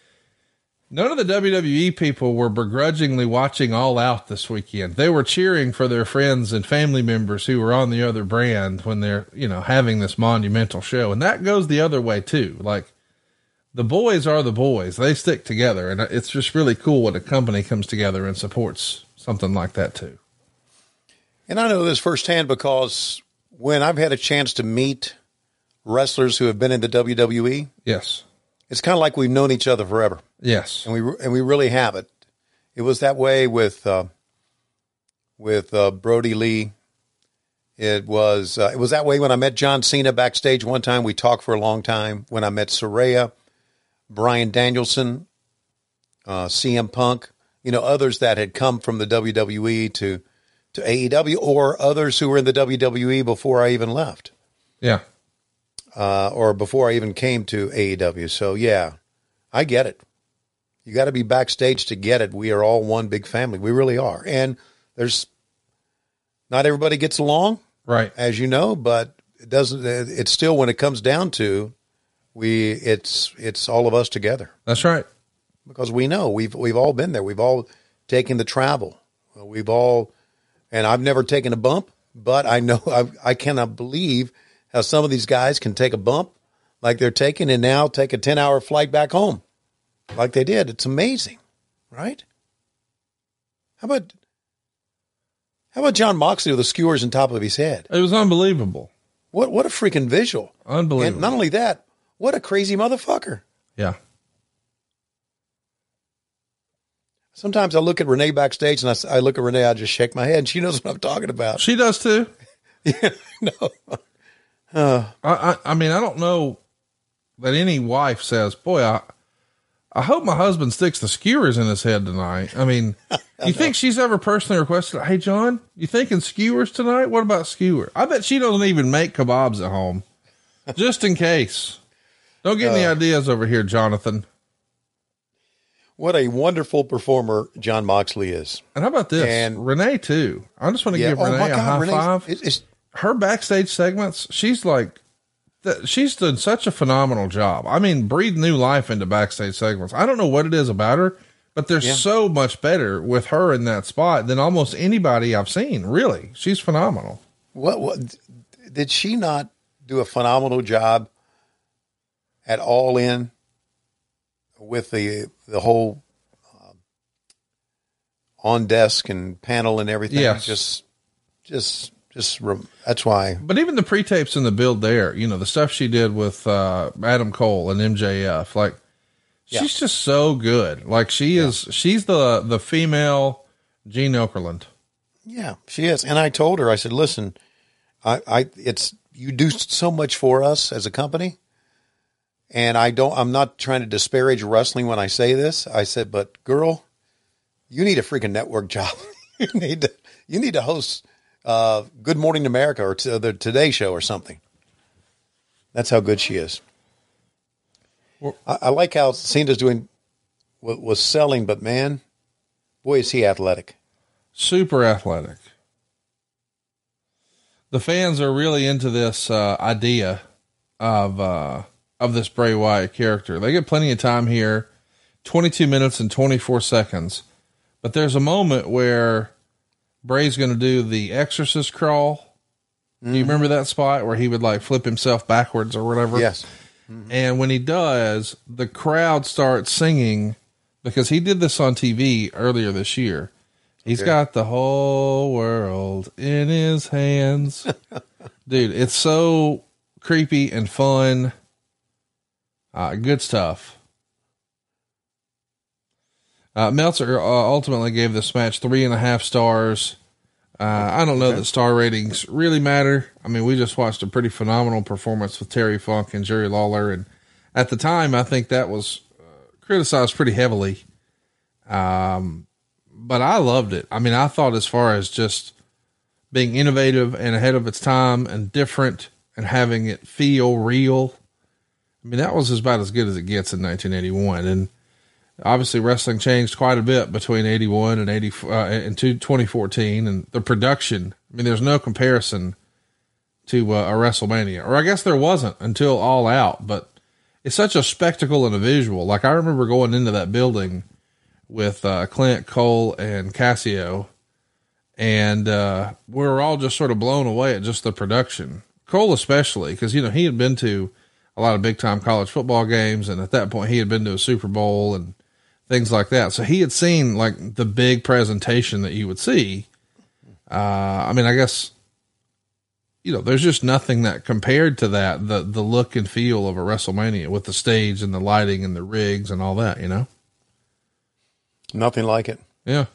none of the W W E people were begrudgingly watching All Out this weekend. They were cheering for their friends and family members who were on the other brand when they're, you know, having this monumental show. And that goes the other way too. Like, the boys are the boys. They stick together, and it's just really cool when a company comes together and supports something like that too. And I know this firsthand because when I've had a chance to meet wrestlers who have been in the W W E, yes, it's kind of like we've known each other forever. Yes. And we, and we really have it. It was that way with, uh, with, uh, Brody Lee. It was, uh, it was that way when I met John Cena backstage one time. We talked for a long time. When I met Saraya, Bryan Danielson, uh, C M Punk, you know, others that had come from the W W E to, to A E W, or others who were in the W W E before I even left. Yeah. Uh, or before I even came to A E W. So yeah, I get it. You got to be backstage to get it. We are all one big family. We really are. And there's not everybody gets along, right? As you know, but it doesn't, it's still, when it comes down to, we, it's, it's all of us together. That's right. Because we know we've, we've all been there. We've all taken the travel. We've all, and I've never taken a bump, but I know I, I cannot believe how some of these guys can take a bump like they're taking and now take a ten hour flight back home like they did. It's amazing, right? How about, how about John Moxley with the skewers on top of his head? It was unbelievable. What, what a freaking visual. Unbelievable. And not only that, what a crazy motherfucker. Yeah. Sometimes I look at Renee backstage and I, I look at Renee, I just shake my head, and she knows what I'm talking about. She does too. Yeah, no. Uh, I, I, I mean, I don't know that any wife says, boy, I, I hope my husband sticks the skewers in his head tonight. I mean, you think she's ever personally requested, hey, John, you thinking skewers tonight? What about skewer? I bet she doesn't even make kebabs at home, just in case. Don't get uh, any ideas over here, Jonathan. What a wonderful performer John Moxley is. And how about this? And Renee too. I just want to yeah, give oh Renee God, a high Renee's, five. It, it's, Her backstage segments, she's like, th- she's done such a phenomenal job. I mean, breathe new life into backstage segments. I don't know what it is about her, but they're yeah. so much better with her in that spot than almost anybody I've seen. Really. She's phenomenal. What, what did she not do a phenomenal job at All In with the, the whole um, on desk and panel and everything? Yes. Just, just, Just that's why. But even the pre-tapes in the build there, you know, the stuff she did with uh, Adam Cole and M J F, like yeah. she's just so good. Like she yeah. is, she's the, the female Gene Okerlund. Yeah, she is. And I told her, I said, listen, I, I, it's, you do so much for us as a company. And I don't, I'm not trying to disparage wrestling when I say this. I said, but girl, you need a freaking network job. you need to, you need to host Uh, Good Morning America or to the Today Show or something. That's how good she is. Well, I, I like how Cena's doing, was, was selling, but man, boy, is he athletic. Super athletic. The fans are really into this uh, idea of, uh, of this Bray Wyatt character. They get plenty of time here, twenty-two minutes and twenty-four seconds. But there's a moment where Bray's going to do the exorcist crawl. Mm-hmm. Do you remember that spot where he would like flip himself backwards or whatever? Yes. Mm-hmm. And when he does, the crowd starts singing, because he did this on T V earlier this year. He's okay. got the whole world in his hands. Dude, it's so creepy and fun. Uh, good stuff. Uh, Meltzer uh, ultimately gave this match three and a half stars. Uh, I don't know okay. that star ratings really matter. I mean, we just watched a pretty phenomenal performance with Terry Funk and Jerry Lawler. And at the time, I think that was uh, criticized pretty heavily. Um, but I loved it. I mean, I thought as far as just being innovative and ahead of its time and different and having it feel real, I mean, that was about as good as it gets in nineteen eighty-one. And obviously wrestling changed quite a bit between eighty-one and eighty, uh, and twenty fourteen, and the production. I mean, there's no comparison to uh, a WrestleMania, or I guess there wasn't until All Out, but it's such a spectacle and a visual. Like, I remember going into that building with, uh, Clint, Cole, and Cassio, and, uh, we were all just sort of blown away at just the production. Cole, especially, cause you know, he had been to a lot of big time college football games. And at that point he had been to a Super Bowl and things like that. So he had seen like the big presentation that you would see. Uh, I mean, I guess, you know, there's just nothing that compared to that, the, the look and feel of a WrestleMania with the stage and the lighting and the rigs and all that, you know, nothing like it. Yeah.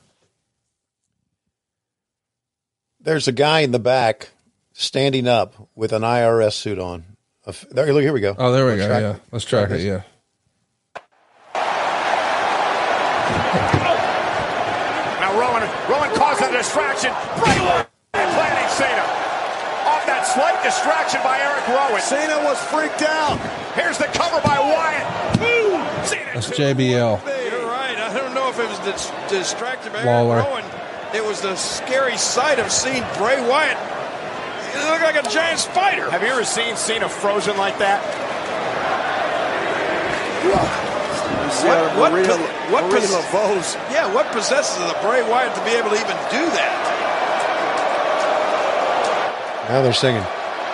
There's a guy in the back standing up with an I R S suit on. There, look, here we go. Oh, there we Let's go. Yeah. It. Let's track it. Yeah. Now Rowan, Rowan caused a distraction. Bray Wyatt planting Cena. Off that slight distraction by Eric Rowan. Cena was freaked out. Here's the cover by Wyatt. Boom. That's J B L. You're right. I don't know if it was dis- distracted by Lawler. Eric Rowan. It was the scary sight of seeing Bray Wyatt. He looked like a giant spider. Have you ever seen Cena frozen like that? What, what, Maria, what, Maria pos- LaVose. yeah, what possesses the Bray Wyatt to be able to even do that? Now they're singing.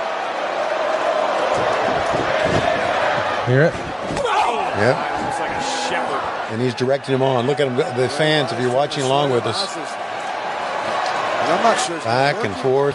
Hear it? Oh, Yep. looks like a shepherd. And he's directing them on. Look at them, the fans, if you're watching along with us. I'm not sure. Back and forth.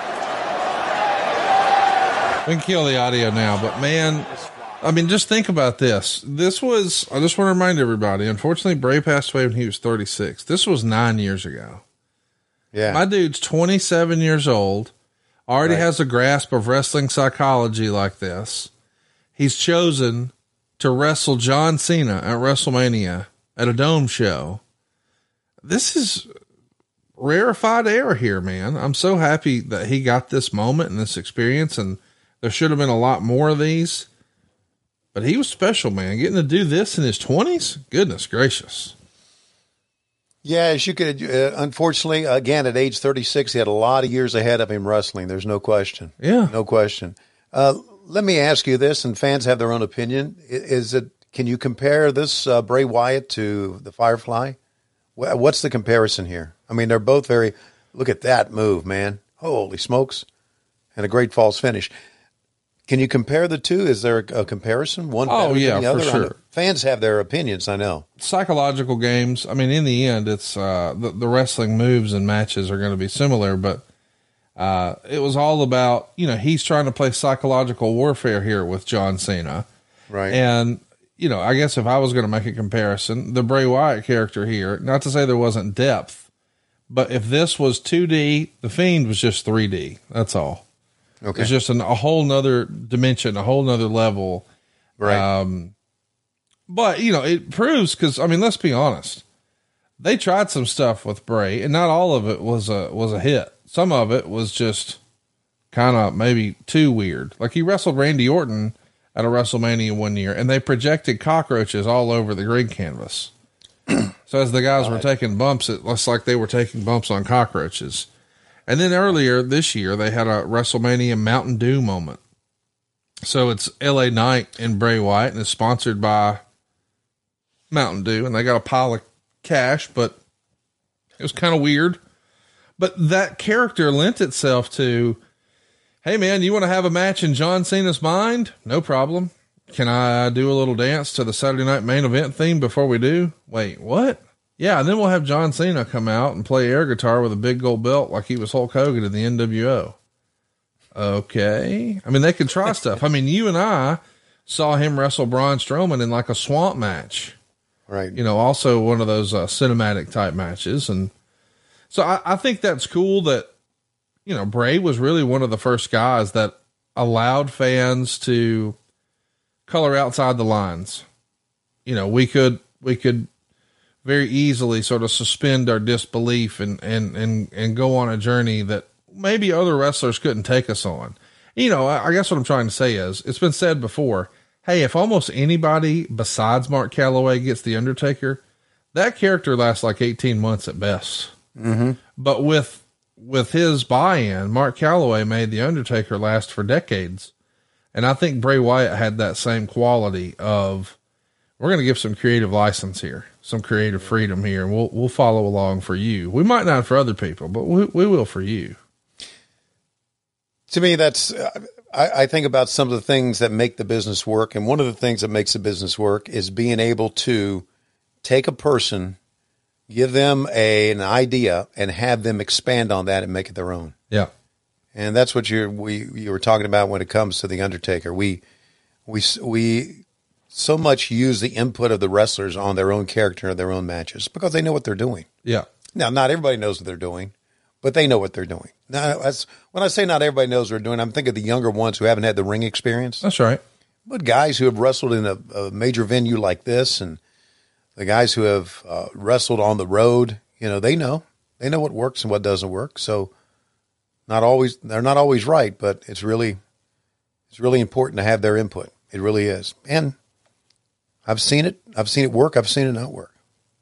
We can kill the audio now, but man, I mean, just think about this. This was, I just want to remind everybody, unfortunately, Bray passed away when he was thirty-six. This was nine years ago. Yeah. My dude's twenty-seven years old, already Right. has a grasp of wrestling psychology like this. He's chosen to wrestle John Cena at WrestleMania at a dome show. This is rarefied air here, man. I'm so happy that he got this moment and this experience, and there should have been a lot more of these, but he was special, man. Getting to do this in his twenties. Goodness gracious. Yeah, as you could, uh, unfortunately, again, at age thirty-six, he had a lot of years ahead of him wrestling. There's no question. Yeah. No question. Uh, let me ask you this, and fans have their own opinion. Is it, can you compare this uh, Bray Wyatt to the Firefly? What's the comparison here? I mean, they're both very, look at that move, man. Holy smokes. And a great false finish. Can you compare the two? Is there a, a comparison? One Oh, better yeah, than the for other? sure. I know fans have their opinions, I know. Psychological games. I mean, in the end, it's, uh, the, the wrestling moves and matches are going to be similar, but, uh, it was all about, you know, he's trying to play psychological warfare here with John Cena. Right. And, you know, I guess if I was going to make a comparison, the Bray Wyatt character here, not to say there wasn't depth, but if this was two D, the Fiend was just three D. That's all. Okay. It's just an, a whole nother dimension, a whole nother level. Right. Um, but you know, it proves, cause I mean, let's be honest. They tried some stuff with Bray and not all of it was a, was a hit. Some of it was just kind of maybe too weird. Like he wrestled Randy Orton at a WrestleMania one year and they projected cockroaches all over the green canvas. So as the guys right. were taking bumps, it looks like they were taking bumps on cockroaches. And then earlier this year, they had a WrestleMania Mountain Dew moment. So it's L A Knight and Bray Wyatt, and it's sponsored by Mountain Dew, and they got a pile of cash, but it was kind of weird. But that character lent itself to, hey man, you want to have a match in John Cena's mind? No problem. Can I do a little dance to the Saturday Night Main Event theme before we do? Wait, what? Yeah. And then we'll have John Cena come out and play air guitar with a big gold belt like he was Hulk Hogan in the N W O. Okay. I mean, they could try stuff. I mean, you and I saw him wrestle Braun Strowman in like a swamp match. Right. You know, also one of those uh, cinematic type matches. And so I, I think that's cool that, you know, Bray was really one of the first guys that allowed fans to color outside the lines. You know, we could, we could very easily sort of suspend our disbelief and, and, and, and go on a journey that maybe other wrestlers couldn't take us on. You know, I, I guess what I'm trying to say is, it's been said before, hey, if almost anybody besides Mark Calloway gets the Undertaker, that character lasts like eighteen months at best. Mm-hmm. But with, with his buy-in, Mark Calloway made the Undertaker last for decades. And I think Bray Wyatt had that same quality of, we're going to give some creative license here, some creative freedom here, and we'll, we'll follow along for you. We might not for other people, but we, we will for you. To me, that's, uh, I, I think about some of the things that make the business work. And one of the things that makes the business work is being able to take a person, give them a, an idea, and have them expand on that and make it their own. Yeah. And that's what you're, we, you were talking about when it comes to the Undertaker. We, we, we so much use the input of the wrestlers on their own character and their own matches because they know what they're doing. Yeah. Now, not everybody knows what they're doing, but they know what they're doing. Now, that's, when I say not everybody knows what they're doing, I'm thinking of the younger ones who haven't had the ring experience. That's right. But guys who have wrestled in a, a major venue like this, and the guys who have uh, wrestled on the road, you know, they know. They know what works and what doesn't work. So not always, they're not always right, but it's really, it's really important to have their input. It really is. And I've seen it. I've seen it work. I've seen it not work.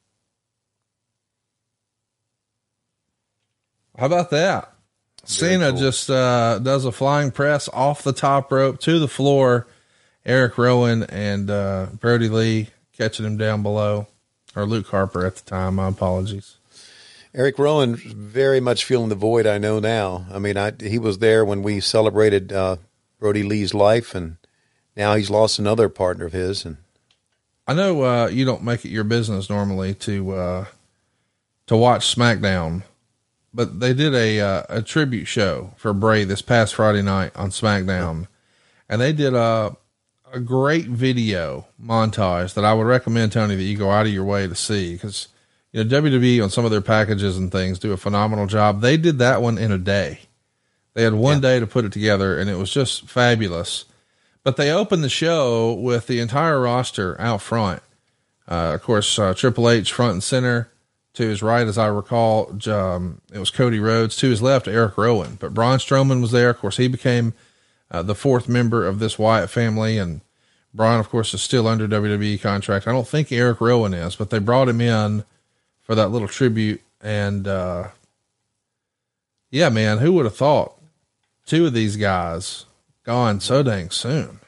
How about that? Very Cena cool. just uh, does a flying press off the top rope to the floor. Eric Rowan and uh, Brody Lee catching him down below, or Luke Harper at the time. My apologies. Eric Rowan very much feeling the void. I know now. I mean, I, he was there when we celebrated uh, Brody Lee's life, and now he's lost another partner of his. And I know uh, you don't make it your business normally to uh, to watch SmackDown. But they did a, uh, a tribute show for Bray this past Friday night on SmackDown. And they did a, a great video montage that I would recommend, Tony, that you go out of your way to see. Because, you know, W W E on some of their packages and things do a phenomenal job. They did that one in a day. They had one yeah. day to put it together, and it was just fabulous. But they opened the show with the entire roster out front. Uh, of course, uh, Triple H front and center. To his right, as I recall, um, it was Cody Rhodes. To his left, Eric Rowan. But Braun Strowman was there. Of course, he became uh, the fourth member of this Wyatt family. And Braun, of course, is still under W W E contract. I don't think Eric Rowan is, but they brought him in for that little tribute. And, uh, yeah, man, who would have thought two of these guys gone so dang soon?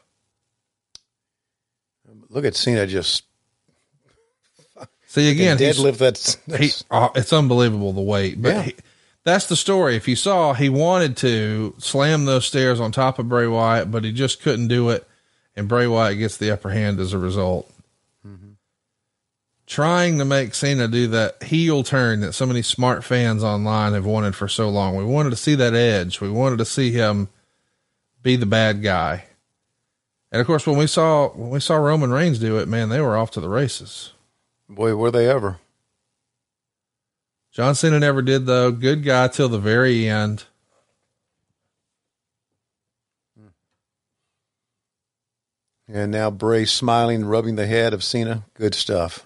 Look at Cena just... See, again, deadlift, that's, that's... He, oh, it's unbelievable the weight, but yeah. he, that's the story. If you saw, he wanted to slam those stairs on top of Bray Wyatt, but he just couldn't do it. And Bray Wyatt gets the upper hand as a result. Mm-hmm. Trying to make Cena do that heel turn that so many smart fans online have wanted for so long. We wanted to see that edge. We wanted to see him be the bad guy. And of course, when we saw, when we saw Roman Reigns do it, man, they were off to the races. Boy, were they ever. John Cena never did, though. Good guy till the very end. And now Bray smiling, rubbing the head of Cena. Good stuff.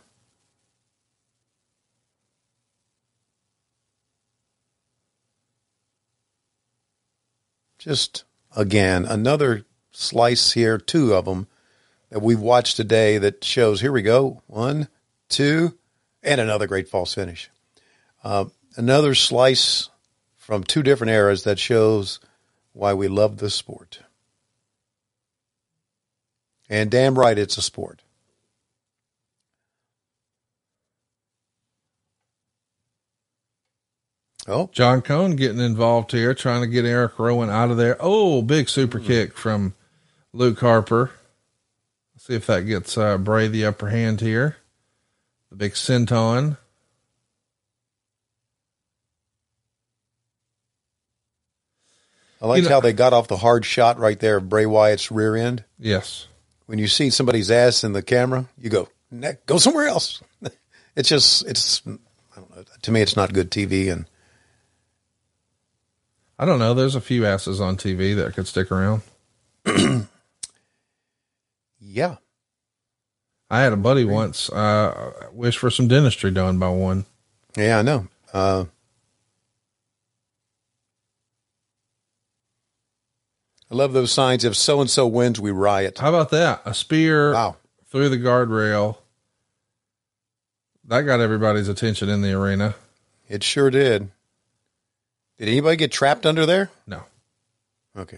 Just, again, another slice here, two of them, that we've watched today that shows, here we go, one, two, and another great false finish. Uh, another slice from two different eras that shows why we love this sport. And damn right it's a sport. Oh, John Cone getting involved here, trying to get Eric Rowan out of there. Oh, big super mm-hmm. kick from Luke Harper. Let's see if that gets uh, Bray the upper hand here. The big senton. I like you know, how they got off the hard shot right there of Bray Wyatt's rear end. Yes. When you see somebody's ass in the camera, you go, go somewhere else. It's just, it's, I don't know. To me, it's not good T V. And I don't know. There's a few asses on T V that could stick around. Yeah. I had a buddy once, uh, wish for some dentistry done by one. Yeah, I know. Uh, I love those signs. If so-and-so wins, we riot. How about that? A spear wow. through the guardrail. That got everybody's attention in the arena. It sure did. Did anybody get trapped under there? No. Okay.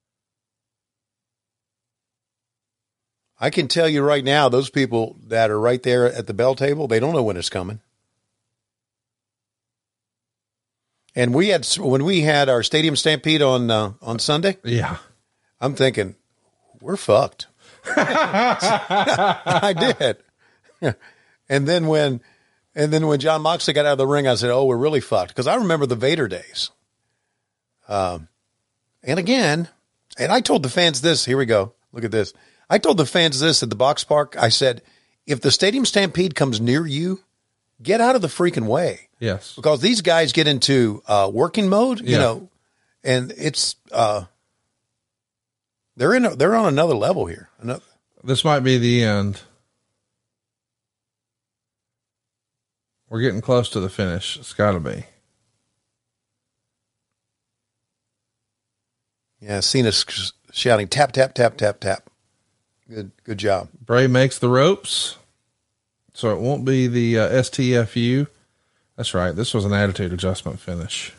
I can tell you right now, those people that are right there at the bell table, they don't know when it's coming. And we had, when we had our stadium stampede on, uh, on Sunday. Yeah. I'm thinking, we're fucked. I did. And then when, and then when John Moxley got out of the ring, I said, oh, we're really fucked. Cause I remember the Vader days. Um, and again, and I told the fans this, here we go. Look at this. I told the fans this at the Box Park. I said, if the stadium stampede comes near you, get out of the freaking way. Yes. Because these guys get into uh, working mode, you yeah. know, and it's, uh, they're in, a, they're on another level here. Another. This might be the end. We're getting close to the finish. It's gotta be. Yeah. Cena's shouting, tap, tap, tap, tap, tap. Good, good job. Bray makes the ropes. So it won't be the uh, S T F U. That's right. This was an attitude adjustment finish.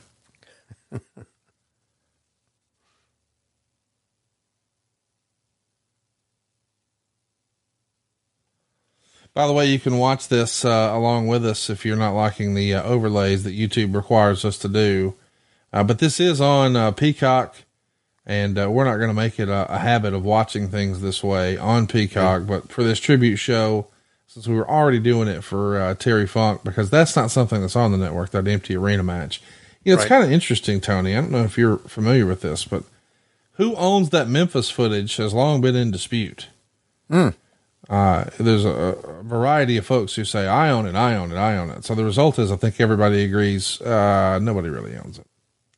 By the way, you can watch this uh, along with us if you're not liking the uh, overlays that YouTube requires us to do. Uh, but this is on uh, Peacock. And uh, we're not going to make it a, a habit of watching things this way on Peacock, but for this tribute show, since we were already doing it for uh, Terry Funk, because that's not something that's on the network, that empty arena match. You know, it's right. kind of interesting, Tony. I don't know if you're familiar with this, but who owns that Memphis footage has long been in dispute. Mm. Uh, there's a, a variety of folks who say, I own it, I own it, I own it. So the result is, I think everybody agrees, uh, nobody really owns it.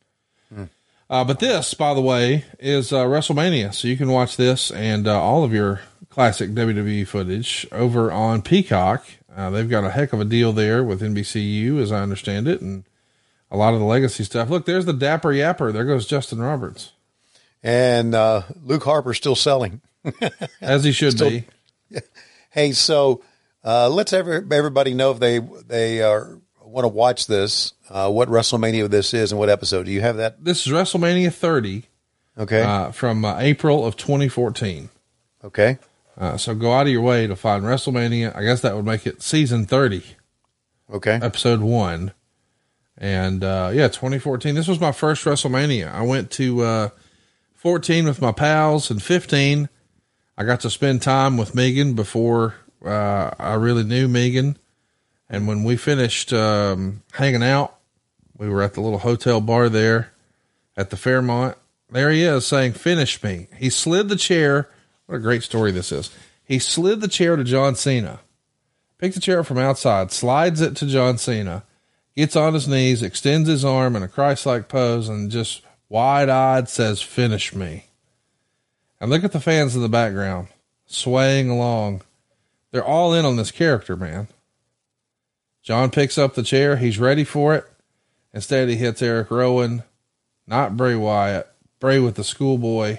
Uh, but this, by the way, is uh, WrestleMania. So you can watch this and uh, all of your classic W W E footage over on Peacock. Uh, they've got a heck of a deal there with N B C U, as I understand it, and a lot of the legacy stuff. Look, there's the Dapper Yapper. There goes Justin Roberts. And uh, Luke Harper still selling. As he should still, be. Hey, so uh, let's every, everybody know if they, they are, want to watch this. Uh, what WrestleMania this is and what episode. Do you have that? This is WrestleMania thirty. Okay. Uh, from uh, April of twenty fourteen. Okay. Uh, so go out of your way to find WrestleMania. I guess that would make it season thirty. Okay. Episode one. And, uh, yeah, twenty fourteen. This was my first WrestleMania. I went to, uh, fourteen with my pals, and fifteen, I got to spend time with Megan before, uh, I really knew Megan. And when we finished, um, hanging out, we were at the little hotel bar there at the Fairmont. There he is saying, finish me. He slid the chair. What a great story this is. He slid the chair to John Cena, picked the chair up from outside, slides it to John Cena, gets on his knees, extends his arm in a Christ-like pose, and just wide-eyed says, finish me. And look at the fans in the background swaying along. They're all in on this character, man. John picks up the chair. He's ready for it. Instead, he hits Eric Rowan, not Bray Wyatt. Bray with the schoolboy.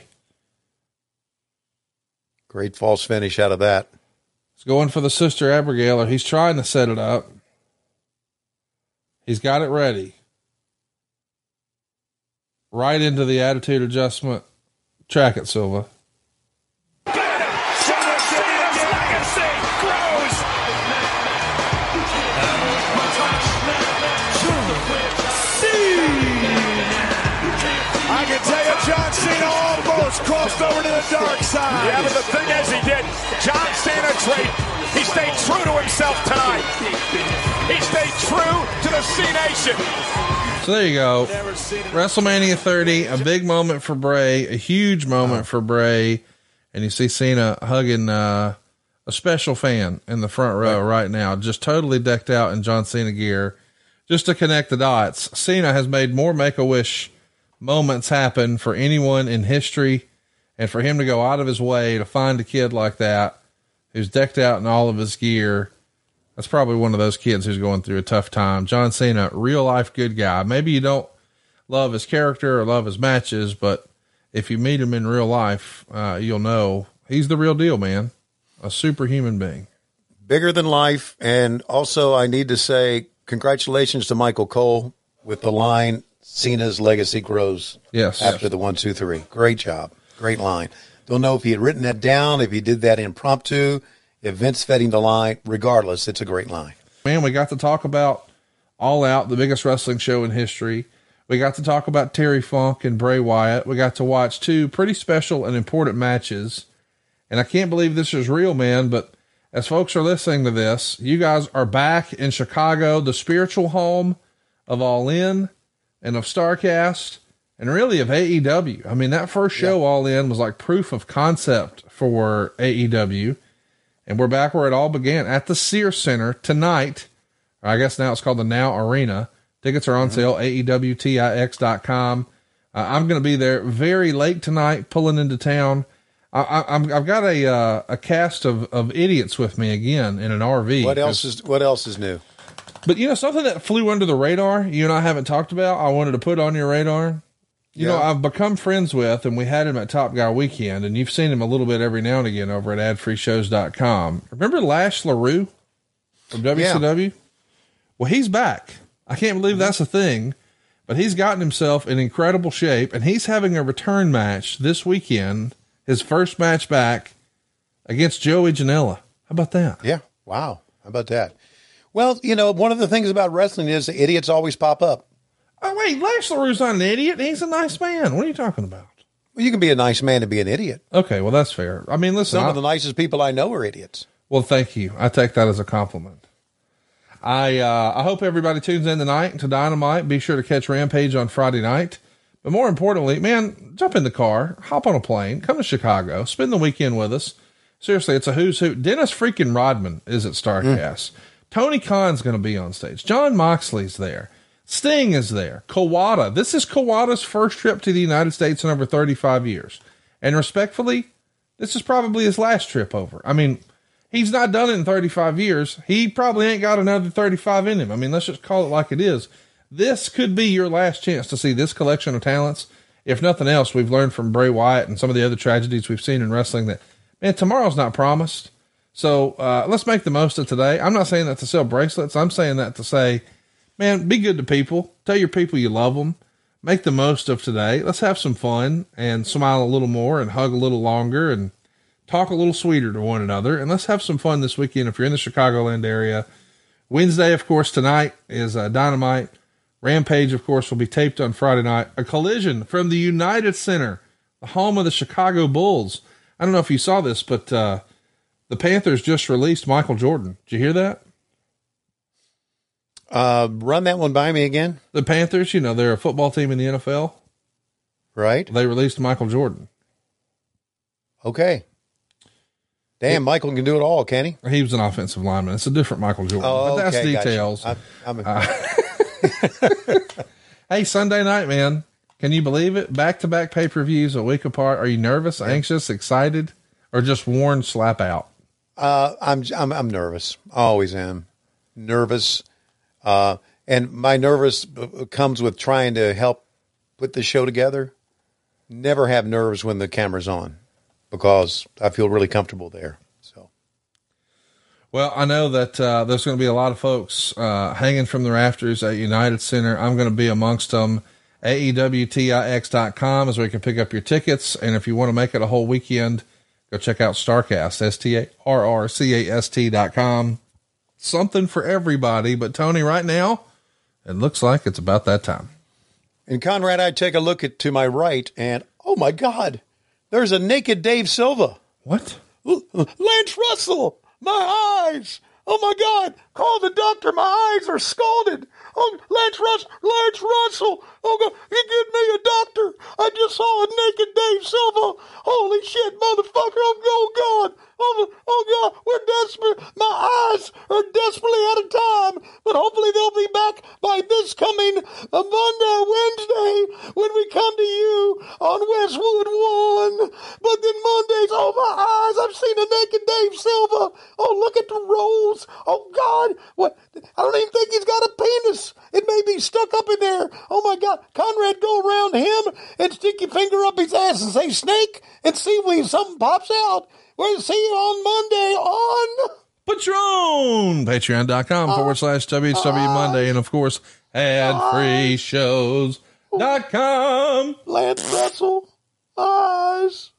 Great false finish out of that. He's going for the Sister Abigail, or he's trying to set it up. He's got it ready. Right into the attitude adjustment. Track it, Silva. Cena almost crossed over to the dark side. Yeah, but the thing is, he did. John Cena trade. He stayed true to himself tonight. He stayed true to the C-Nation. So there you go. WrestleMania thirty, a big moment for Bray, a huge moment for Bray. And you see Cena hugging uh, a special fan in the front row right now, just totally decked out in John Cena gear. Just to connect the dots, Cena has made more Make-A-Wish moments happen for anyone in history. And for him to go out of his way to find a kid like that, who's decked out in all of his gear, that's probably one of those kids who's going through a tough time. John Cena, real life good guy. Maybe you don't love his character or love his matches, but if you meet him in real life, uh, you'll know he's the real deal, man. A superhuman being. Bigger than life. And also I need to say congratulations to Michael Cole with the line, Cena's legacy grows. Yes. After yes. the one, two, three. Great job. Great line. Don't know if he had written that down, if he did that impromptu, if Vince fed him the line. Regardless, it's a great line. Man, we got to talk about All Out, the biggest wrestling show in history. We got to talk about Terry Funk and Bray Wyatt. We got to watch two pretty special and important matches. And I can't believe this is real, man, but as folks are listening to this, you guys are back in Chicago, the spiritual home of All In and of StarCast and really of A E W. I mean, that first show, yeah. All In, was like proof of concept for A E W. And we're back where it all began at the Sears Center tonight. I guess now it's called the Now Arena. Tickets are on mm-hmm. sale, A E W T I X dot com. Uh, I'm going to be there very late tonight, pulling into town. I, I, I'm, I've got a uh, a cast of, of idiots with me again in an R V. What else is What else is new? But you know, something that flew under the radar, you and I haven't talked about, I wanted to put on your radar. You yeah. know, I've become friends with, and we had him at Top Guy Weekend, and you've seen him a little bit every now and again over at ad free shows dot com. Remember Lash LaRue from W C W? Yeah. Well, he's back. I can't believe that's a thing, but he's gotten himself in incredible shape, and he's having a return match this weekend, his first match back against Joey Janela. How about that? Yeah. Wow. How about that? Well, you know, one of the things about wrestling is the idiots always pop up. Oh, wait, Lash LaRue's not an idiot. He's a nice man. What are you talking about? Well, you can be a nice man and be an idiot. Okay, well, that's fair. I mean, listen. Some I, of the nicest people I know are idiots. Well, thank you. I take that as a compliment. I uh, I hope everybody tunes in tonight to Dynamite. Be sure to catch Rampage on Friday night. But more importantly, man, jump in the car, hop on a plane, come to Chicago, spend the weekend with us. Seriously, it's a who's who. Dennis freaking Rodman is at StarCast. Mm. Tony Khan's going to be on stage. John Moxley's there. Sting is there. Kawada. This is Kawada's first trip to the United States in over thirty-five years. And respectfully, this is probably his last trip over. I mean, he's not done it in thirty-five years. He probably ain't got another thirty-five in him. I mean, let's just call it like it is. This could be your last chance to see this collection of talents. If nothing else, we've learned from Bray Wyatt and some of the other tragedies we've seen in wrestling that, man, tomorrow's not promised. So uh, let's make the most of today. I'm not saying that to sell bracelets. I'm saying that to say, man, be good to people. Tell your people you love them. Make the most of today. Let's have some fun and smile a little more and hug a little longer and talk a little sweeter to one another. And let's have some fun this weekend if you're in the Chicagoland area. Wednesday, of course, tonight is uh, Dynamite. Rampage, of course, will be taped on Friday night. A Collision from the United Center, the home of the Chicago Bulls. I don't know if you saw this, but uh, the Panthers just released Michael Jordan. Did you hear that? Uh, run that one by me again. The Panthers, you know, they're a football team in the N F L. Right. They released Michael Jordan. Okay. Damn, it, Michael can do it all, can he? He was an offensive lineman. It's a different Michael Jordan. Oh, but that's okay, details. Gotcha. I'm, I'm uh, hey, Sunday night, man. Can you believe it? Back-to-back pay-per-views a week apart. Are you nervous, anxious, excited, or just worn slap out? Uh, I'm, I'm, I'm nervous. I always am nervous. Uh, and my nervous comes with trying to help put the show together. Never have nerves when the camera's on because I feel really comfortable there. So, well, I know that, uh, there's going to be a lot of folks, uh, hanging from the rafters at United Center. I'm going to be amongst them. A E W T I X dot com is where you can pick up your tickets. And if you want to make it a whole weekend, go check out StarCast, S T A R R C A S T dot com. Something for everybody. But Tony, right now, it looks like it's about that time. And Conrad, I take a look at to my right and, oh my God, there's a naked Dave Silva. What? Lance Russell, my eyes. Oh, my God. Call the doctor. My eyes are scalded. Oh, Lance Russell, Lance Russell. Oh, God, you get me a doctor. I just saw a naked Dave Silva. Holy shit, motherfucker. Oh, oh God. Oh, oh, God, we're desperate. My eyes are desperately out of time. But hopefully they'll be back by this coming uh, Monday, Wednesday, when we come to you on Westwood one. But then Mondays, oh, my eyes, I've seen a naked Dave Silva. Oh, look at the rolls. Oh, God. What? I don't even think he's got a penis. It may be stuck up in there. Oh, my God. Conrad, go around him and stick your finger up his ass and say snake and see when something pops out. We'll see you on Monday on Patreon. Patreon.com uh, forward slash W H W uh, Monday. And, of course, ad free shows dot com. Lance Russell. Eyes.